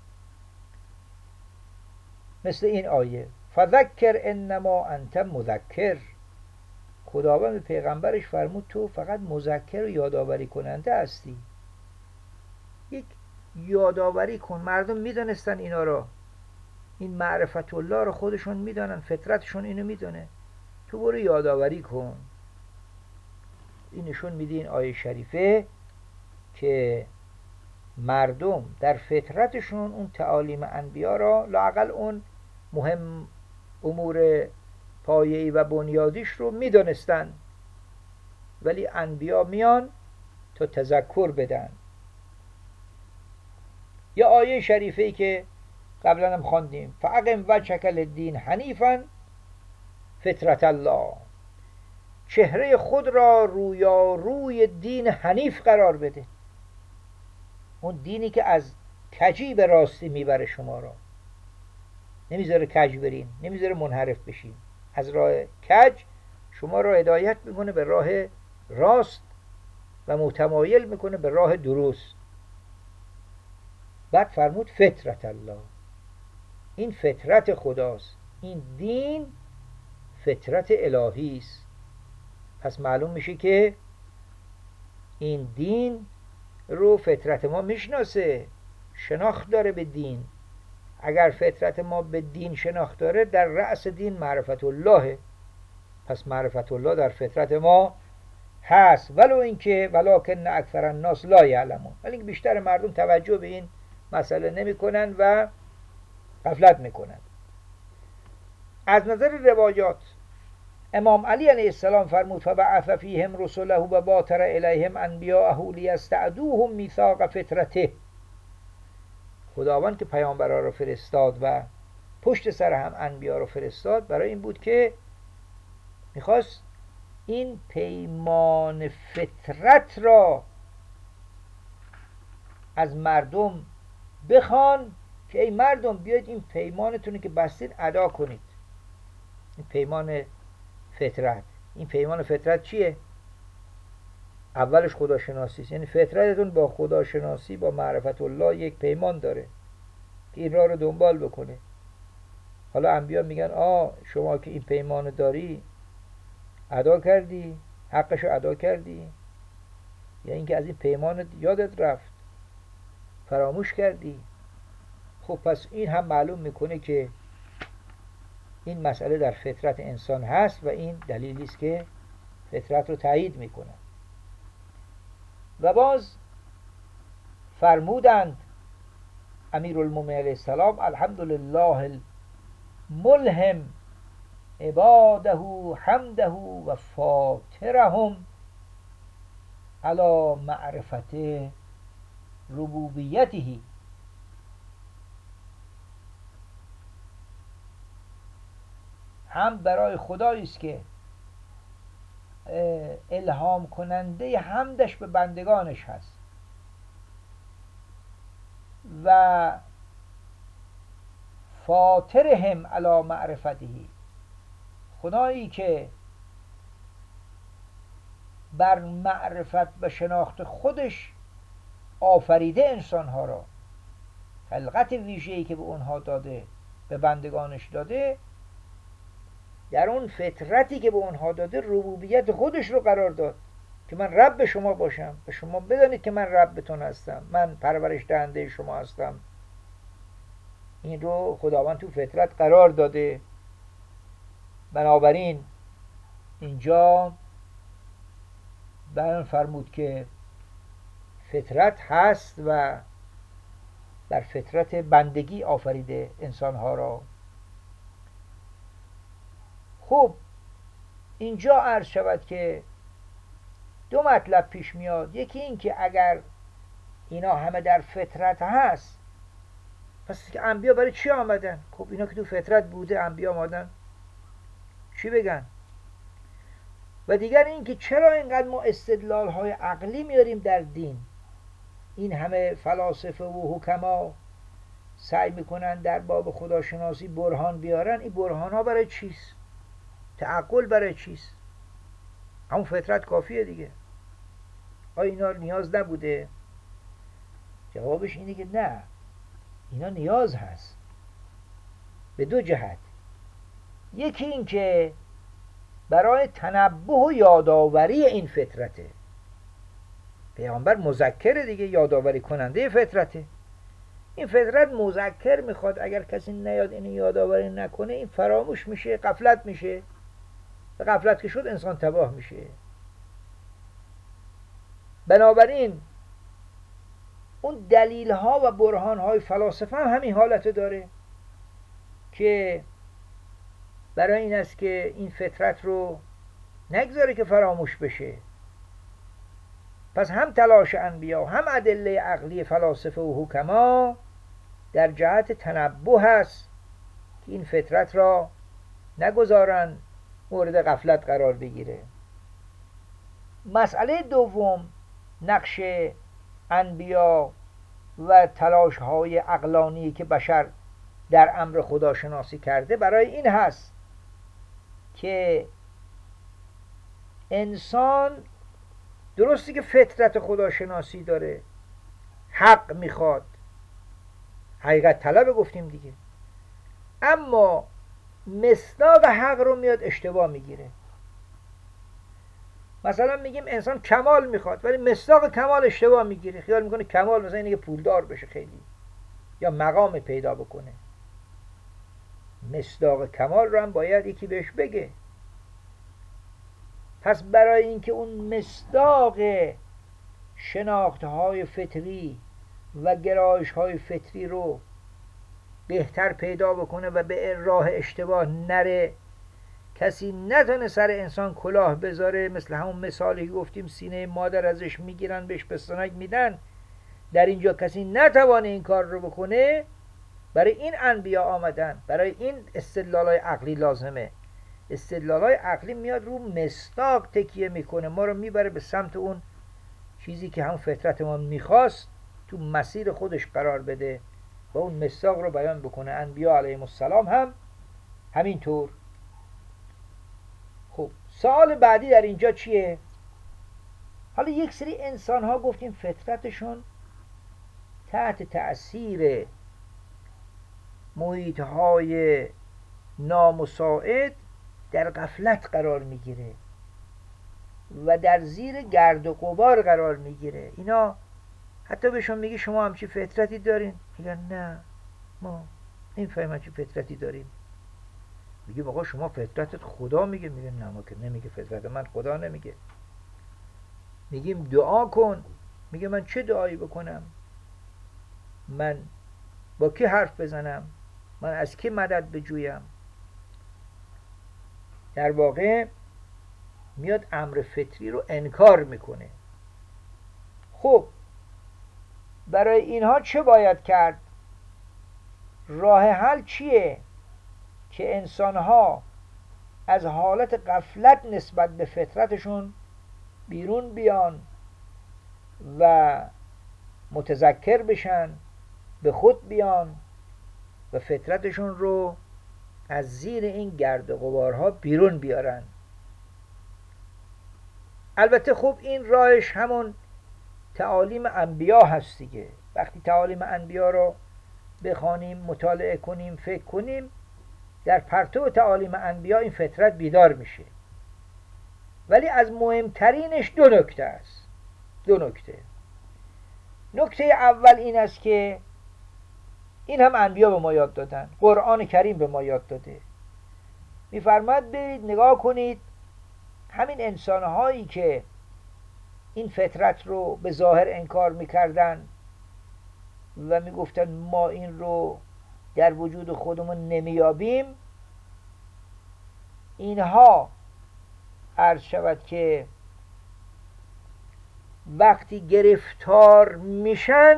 مثل این آیه فذکر انما انت مذکر. خداوند به پیغمبرش فرمود تو فقط مذکر و یادآوری کننده هستی، یک یادآوری کن. مردم میدونستن اینا رو، این معرفت الله رو خودشون میدانن، فطرتشون اینو میدونه، تو برو یادآوری کن. این نشون میده این آیه شریفه که مردم در فطرتشون اون تعالیم انبیا را، لااقل اون مهم امور پایه‌ای و بنیادیش رو میدونستن، ولی انبیا میان تا تذکر بدن. یا آیه شریفه‌ای که قبلا هم خواندیم فاقم وجهک للدین حنیفا فطرت الله، چهره خود را رویاروی دین حنیف قرار بده، اون دینی که از کجی به راستی میبره شما را، نمیذاره کج برین، نمیذاره منحرف بشین، از راه کج شما را هدایت میکنه به راه راست و متمایل میکنه به راه درست. بعد فرمود فطرت الله، این فطرت خداست، این دین فطرت الهی است. پس معلوم میشه که این دین رو فطرت ما میشناسه، شناخت داره به دین. اگر فطرت ما به دین شناخت داره، در رأس دین معرفت الله، پس معرفت الله در فطرت ما هست، ولو اینکه ولکن اکثر الناس لا یعلمون، ولی اینکه بیشتر مردم توجه به این مسئله نمیکنن و غفلت میکنن. از نظر روایات امام علی علیه السلام فرمود فبعث فیهم رسله و باتر الیهم انبیاءه لیستعدوهم میثاق فطرته. خداوند که پیامبرا رو فرستاد و پشت سر هم انبیا رو فرستاد، برای این بود که میخواست این پیمان فطرت را از مردم بخوان که ای مردم بیاید این پیمانتونی که بستید ادا کنید. این پیمان فطرت، این پیمان فطرت چیه؟ اولش خداشناسی است، یعنی فطرتتون با خداشناسی، با معرفت الله یک پیمان داره که این راه رو دنبال بکنه. حالا انبیا میگن آ شما که این پیمان داری ادا کردی، حقشو ادا کردی، یا اینکه از این پیمان یادت رفت، فراموش کردی. خب پس این هم معلوم میکنه که این مسئله در فطرت انسان هست و این دلیلی است که فطرت رو تایید میکنه. و باز فرمودند امیرالمومنین علیه السلام الحمدلله الملهم عباده حمده و فاطرهم علی معرفت ربوبیته. هم برای خدایی است که الهام کننده حمدش به بندگانش هست و فاطرهم علی معرفته، خدایی که بر معرفت و شناخت خودش آفریده انسانها را، خلقت ویژه‌ای که به اونها داده، به بندگانش داده، در اون فطرتی که به اونها داده ربوبیت خودش رو قرار داد که من رب شما باشم و شما بدانید که من ربتون هستم، من پرورش دهنده شما هستم. این رو خداوند تو فطرت قرار داده. بنابراین اینجا بیان فرمود که فطرت هست و در فطرت بندگی آفریده انسانها را. خب اینجا عرض شود که دو مطلب پیش میاد. یکی این که اگر اینا همه در فطرت هست، پس که انبیا برای چی آمدن؟ خب اینا که تو فطرت بوده، انبیا آمدن چی بگن؟ و دیگر این که چرا اینقدر ما استدلال های عقلی میاریم در دین؟ این همه فلاسفه و حکما سعی میکنن در باب خداشناسی برهان بیارن. این برهان ها برای چیست؟ تعقل برای چیست؟ همون فطرت کافیه دیگه. آیا اینا نیاز نبوده؟ جوابش اینه که نه، اینا نیاز هست به دو جهت. یکی این که برای تنبه و یادآوری این فطرته. پیامبر مذکر دیگه، یادآوری کننده فطرته. این فطرت مذکر میخواد، اگر کسی نیاد اینو یادآوری نکنه این فراموش میشه، غفلت میشه. به غفلت که شد انسان تباه میشه. بنابراین اون دلیل ها و برهان های فلاسفه هم همین حالت داره که برای این است که این فطرت رو نگذاره که فراموش بشه. پس هم تلاش انبیا هم ادله عقلی فلاسفه و حکما در جهت تنبه هست که این فطرت را نگذارن مورد غفلت قرار بگیره. مسئله دوم، نقش انبیا و تلاش های عقلانی که بشر در امر خداشناسی کرده برای این هست که انسان درستی که فطرت خداشناسی داره، حق میخواد، حقیقت طلب گفتیم دیگه، اما مصداق حق رو میاد اشتباه میگیره. مثلا میگیم انسان کمال میخواد ولی مصداق کمال اشتباه میگیره، خیال میکنه کمال مثلا اینه که پولدار بشه خیلی یا مقام پیدا بکنه. مصداق کمال رو هم باید یکی بهش بگه. پس برای اینکه اون مصداق شناختهای فطری و گرایشهای فطری رو بهتر پیدا بکنه و به راه اشتباه نره، کسی نتونه سر انسان کلاه بذاره، مثل همون مثالی که گفتیم سینه مادر ازش میگیرن بهش پستانک میدن، در اینجا کسی نتوانه این کار رو بکنه. برای این انبیا آمدن، برای این استدلالای عقلی لازمه. استدلالای عقلی میاد رو مصداق تکیه میکنه، ما رو میبره به سمت اون چیزی که هم فطرت ما میخواست تو مسیر خودش قرار بده و اون مصداق رو بیان بکنه. انبیا علیهم السلام هم همینطور. خب سوال بعدی در اینجا چیه؟ حالا یک سری انسان ها گفتیم فطرتشون تحت تأثیر محیط های نامساعد در غفلت قرار میگیره و در زیر گرد و غبار قرار میگیره. اینا حتی بهشون میگی شما همچی فطرتی دارین، میگن نه ما نمیفهمیم همچی فطرتی داریم. میگه آقا شما فطرتت خدا میگه، میگه نه ما که نمیگه، فطرت من خدا نمیگه. میگیم دعا کن، میگه من چه دعایی بکنم، من با کی حرف بزنم، من از کی مدد بجویم. در واقع میاد امر فطری رو انکار میکنه. خب برای اینها چه باید کرد؟ راه حل چیه که انسانها از حالت غفلت نسبت به فطرتشون بیرون بیان و متذکر بشن، به خود بیان و فطرتشون رو از زیر این گرد و غبارها بیرون بیارن؟ البته خب این راهش همون تعالیم انبیا هست دیگه. وقتی تعالیم انبیا رو بخوانیم، مطالعه کنیم، فکر کنیم، در پرتو تعالیم انبیا این فطرت بیدار میشه. ولی از مهمترینش دو نکته است. دو نکته. نکته اول این است که این هم انبیا به ما یاد دادن، قرآن کریم به ما یاد داده. میفرماد برید نگاه کنید همین انسانهایی که این فطرت رو به ظاهر انکار میکردن و میگفتن ما این رو در وجود خودمون نمیابیم، اینها عرض شود که وقتی گرفتار میشن،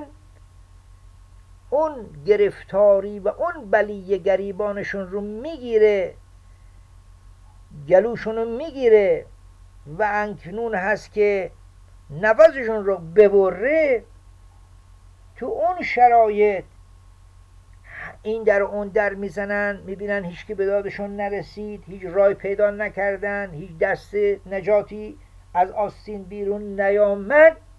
اون گرفتاری و اون بلی گریبانشون رو میگیره، گلوشون رو میگیره و اکنون هست که نفسشون رو ببره. تو اون شرایط این در اون در میزنن، میبینن هیچ که به دادشون نرسید، هیچ رای پیدا نکردن، هیچ دست نجاتی از آستین بیرون نیامد.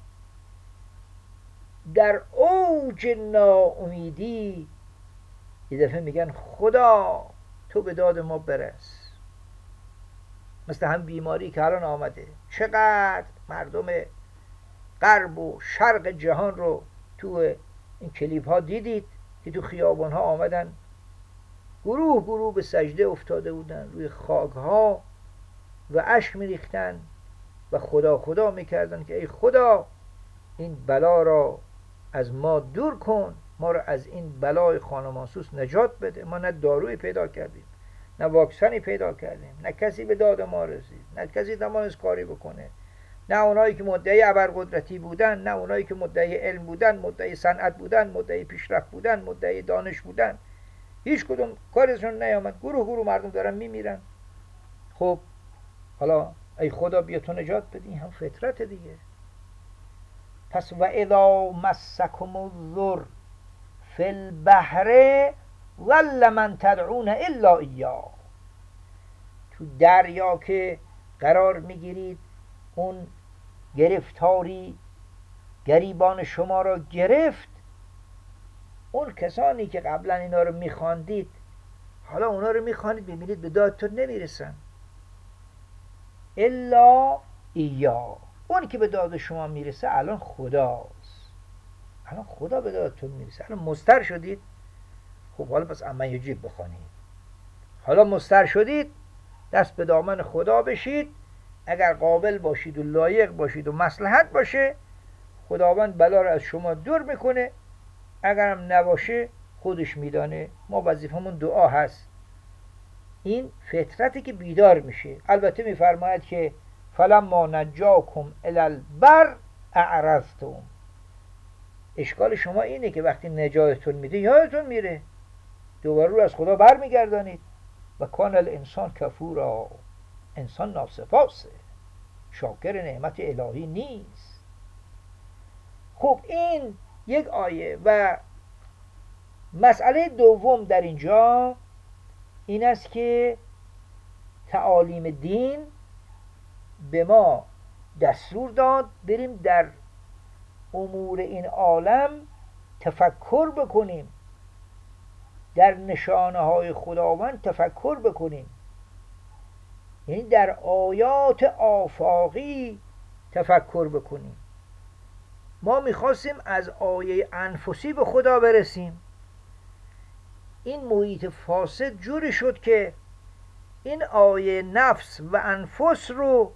در اوج ناامیدی یه دفعه میگن خدا تو به داد ما برس. مثل هم بیماری که الان آمده، چقدر مردم غرب و شرق جهان رو تو این کلیپ ها دیدید که تو خیابان ها آمدن، گروه گروه به سجده افتاده بودن روی خاک ها و اشک میریختن و خدا خدا میکردن که ای خدا این بلا را از ما دور کن، ما را از این بلای خانمانسوس نجات بده. ما نه داروی پیدا کردیم، نه واکسنی پیدا کردیم، نه کسی به داد ما رسید، نه کسی توانست کاری بکنه، نه اونایی که مدعی ابرقدرتی بودن، نه اونایی که مدعی علم بودن، مدعی صنعت بودن، مدعی پیشرفت بودن، مدعی دانش بودن، هیچ کدوم کارشون نیامد. گروه گروه مردم دارن میمیرن. خب حالا ای خدا بیا تو نجات بدی. این هم فطرت دیگه. پس و اذا مسکم الضر فی البحر ظل من تدعون الا ایاه. تو دریا که قرار میگیرید، اون گرفتاری گریبان شما را گرفت، اون کسانی که قبلا اینا رو میخواندید حالا اونا رو میخوانید ببینید به دادتون نمیرسن. الا ایا، اون که به داد شما میرسه الان خداست. الان خدا به دادتون میرسه. الان مضطر شدید، خب حالا پس اما یجیب بخوانید. حالا مضطر شدید، دست به دامن خدا بشید. اگر قابل باشید و لایق باشید و مصلحت باشه، خداوند بلا رو از شما دور میکنه. اگرم نباشه خودش میدانه. ما وظیفمون دعا هست. این فطرتی که بیدار میشه. البته میفرماید که فلما نجاکم الی البر اعرضتم. اشکال شما اینه که وقتی نجاتتون میده یادتون میره، دوباره رو از خدا بر میگردانید. و کان الانسان کفورا، انسان ناسپاسه، شاکر نعمت الهی نیست. خب این یک آیه. و مسئله دوم در اینجا این است که تعالیم دین به ما دستور داد بریم در امور این عالم تفکر بکنیم، در نشانه های خداوند تفکر بکنیم، یعنی در آیات آفاقی تفکر بکنیم. ما میخواستیم از آیه انفسی به خدا برسیم. این محیط فاسد جوری شد که این آیه نفس و انفس رو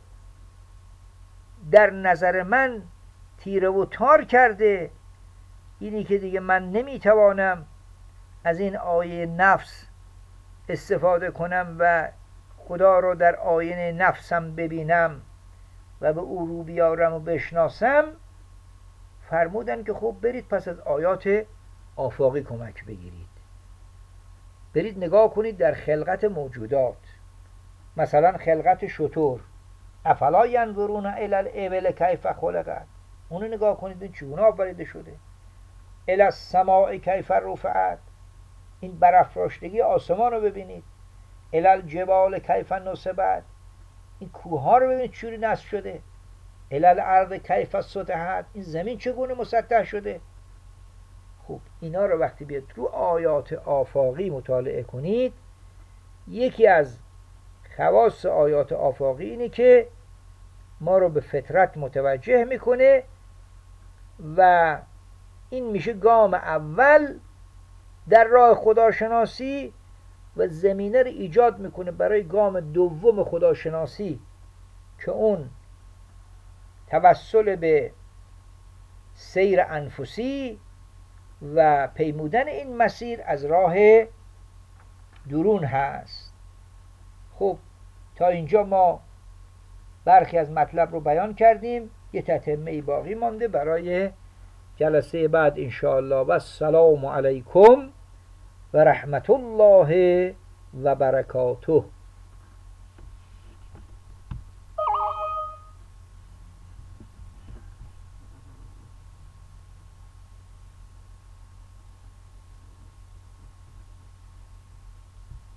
در نظر من تیره و تار کرده. اینی که دیگه من نمیتوانم از این آیه نفس استفاده کنم و خدا رو در آینه نفسم ببینم و به او رو بیارم و بشناسم. فرمودن که خب برید پس از آیات آفاقی کمک بگیرید. برید نگاه کنید در خلقت موجودات. مثلا خلقت شتر، افلا ینظرون الی الابل کیف خلقت، اونو نگاه کنید چگونه آفریده شده. الی السماء کیف رفعت، این برافراشتگی آسمان رو ببینید. الی الجبال کیف نصبت، این کوه ها رو ببینید چجوری نصب شده. الی الارض کیف سطحت، این زمین چگونه مسطح شده. خب اینا رو وقتی بیاد رو آیات آفاقی مطالعه کنید، یکی از خواص آیات آفاقی اینه که ما رو به فطرت متوجه میکنه و این میشه گام اول در راه خداشناسی و زمینه رو ایجاد میکنه برای گام دوم خداشناسی که اون توسل به سیر انفسی و پیمودن این مسیر از راه درون هست. خب تا اینجا ما برخی از مطلب رو بیان کردیم. یه تتمه باقی مانده برای جلسه بعد انشاءالله. و السلام علیکم و رحمت الله و برکاته.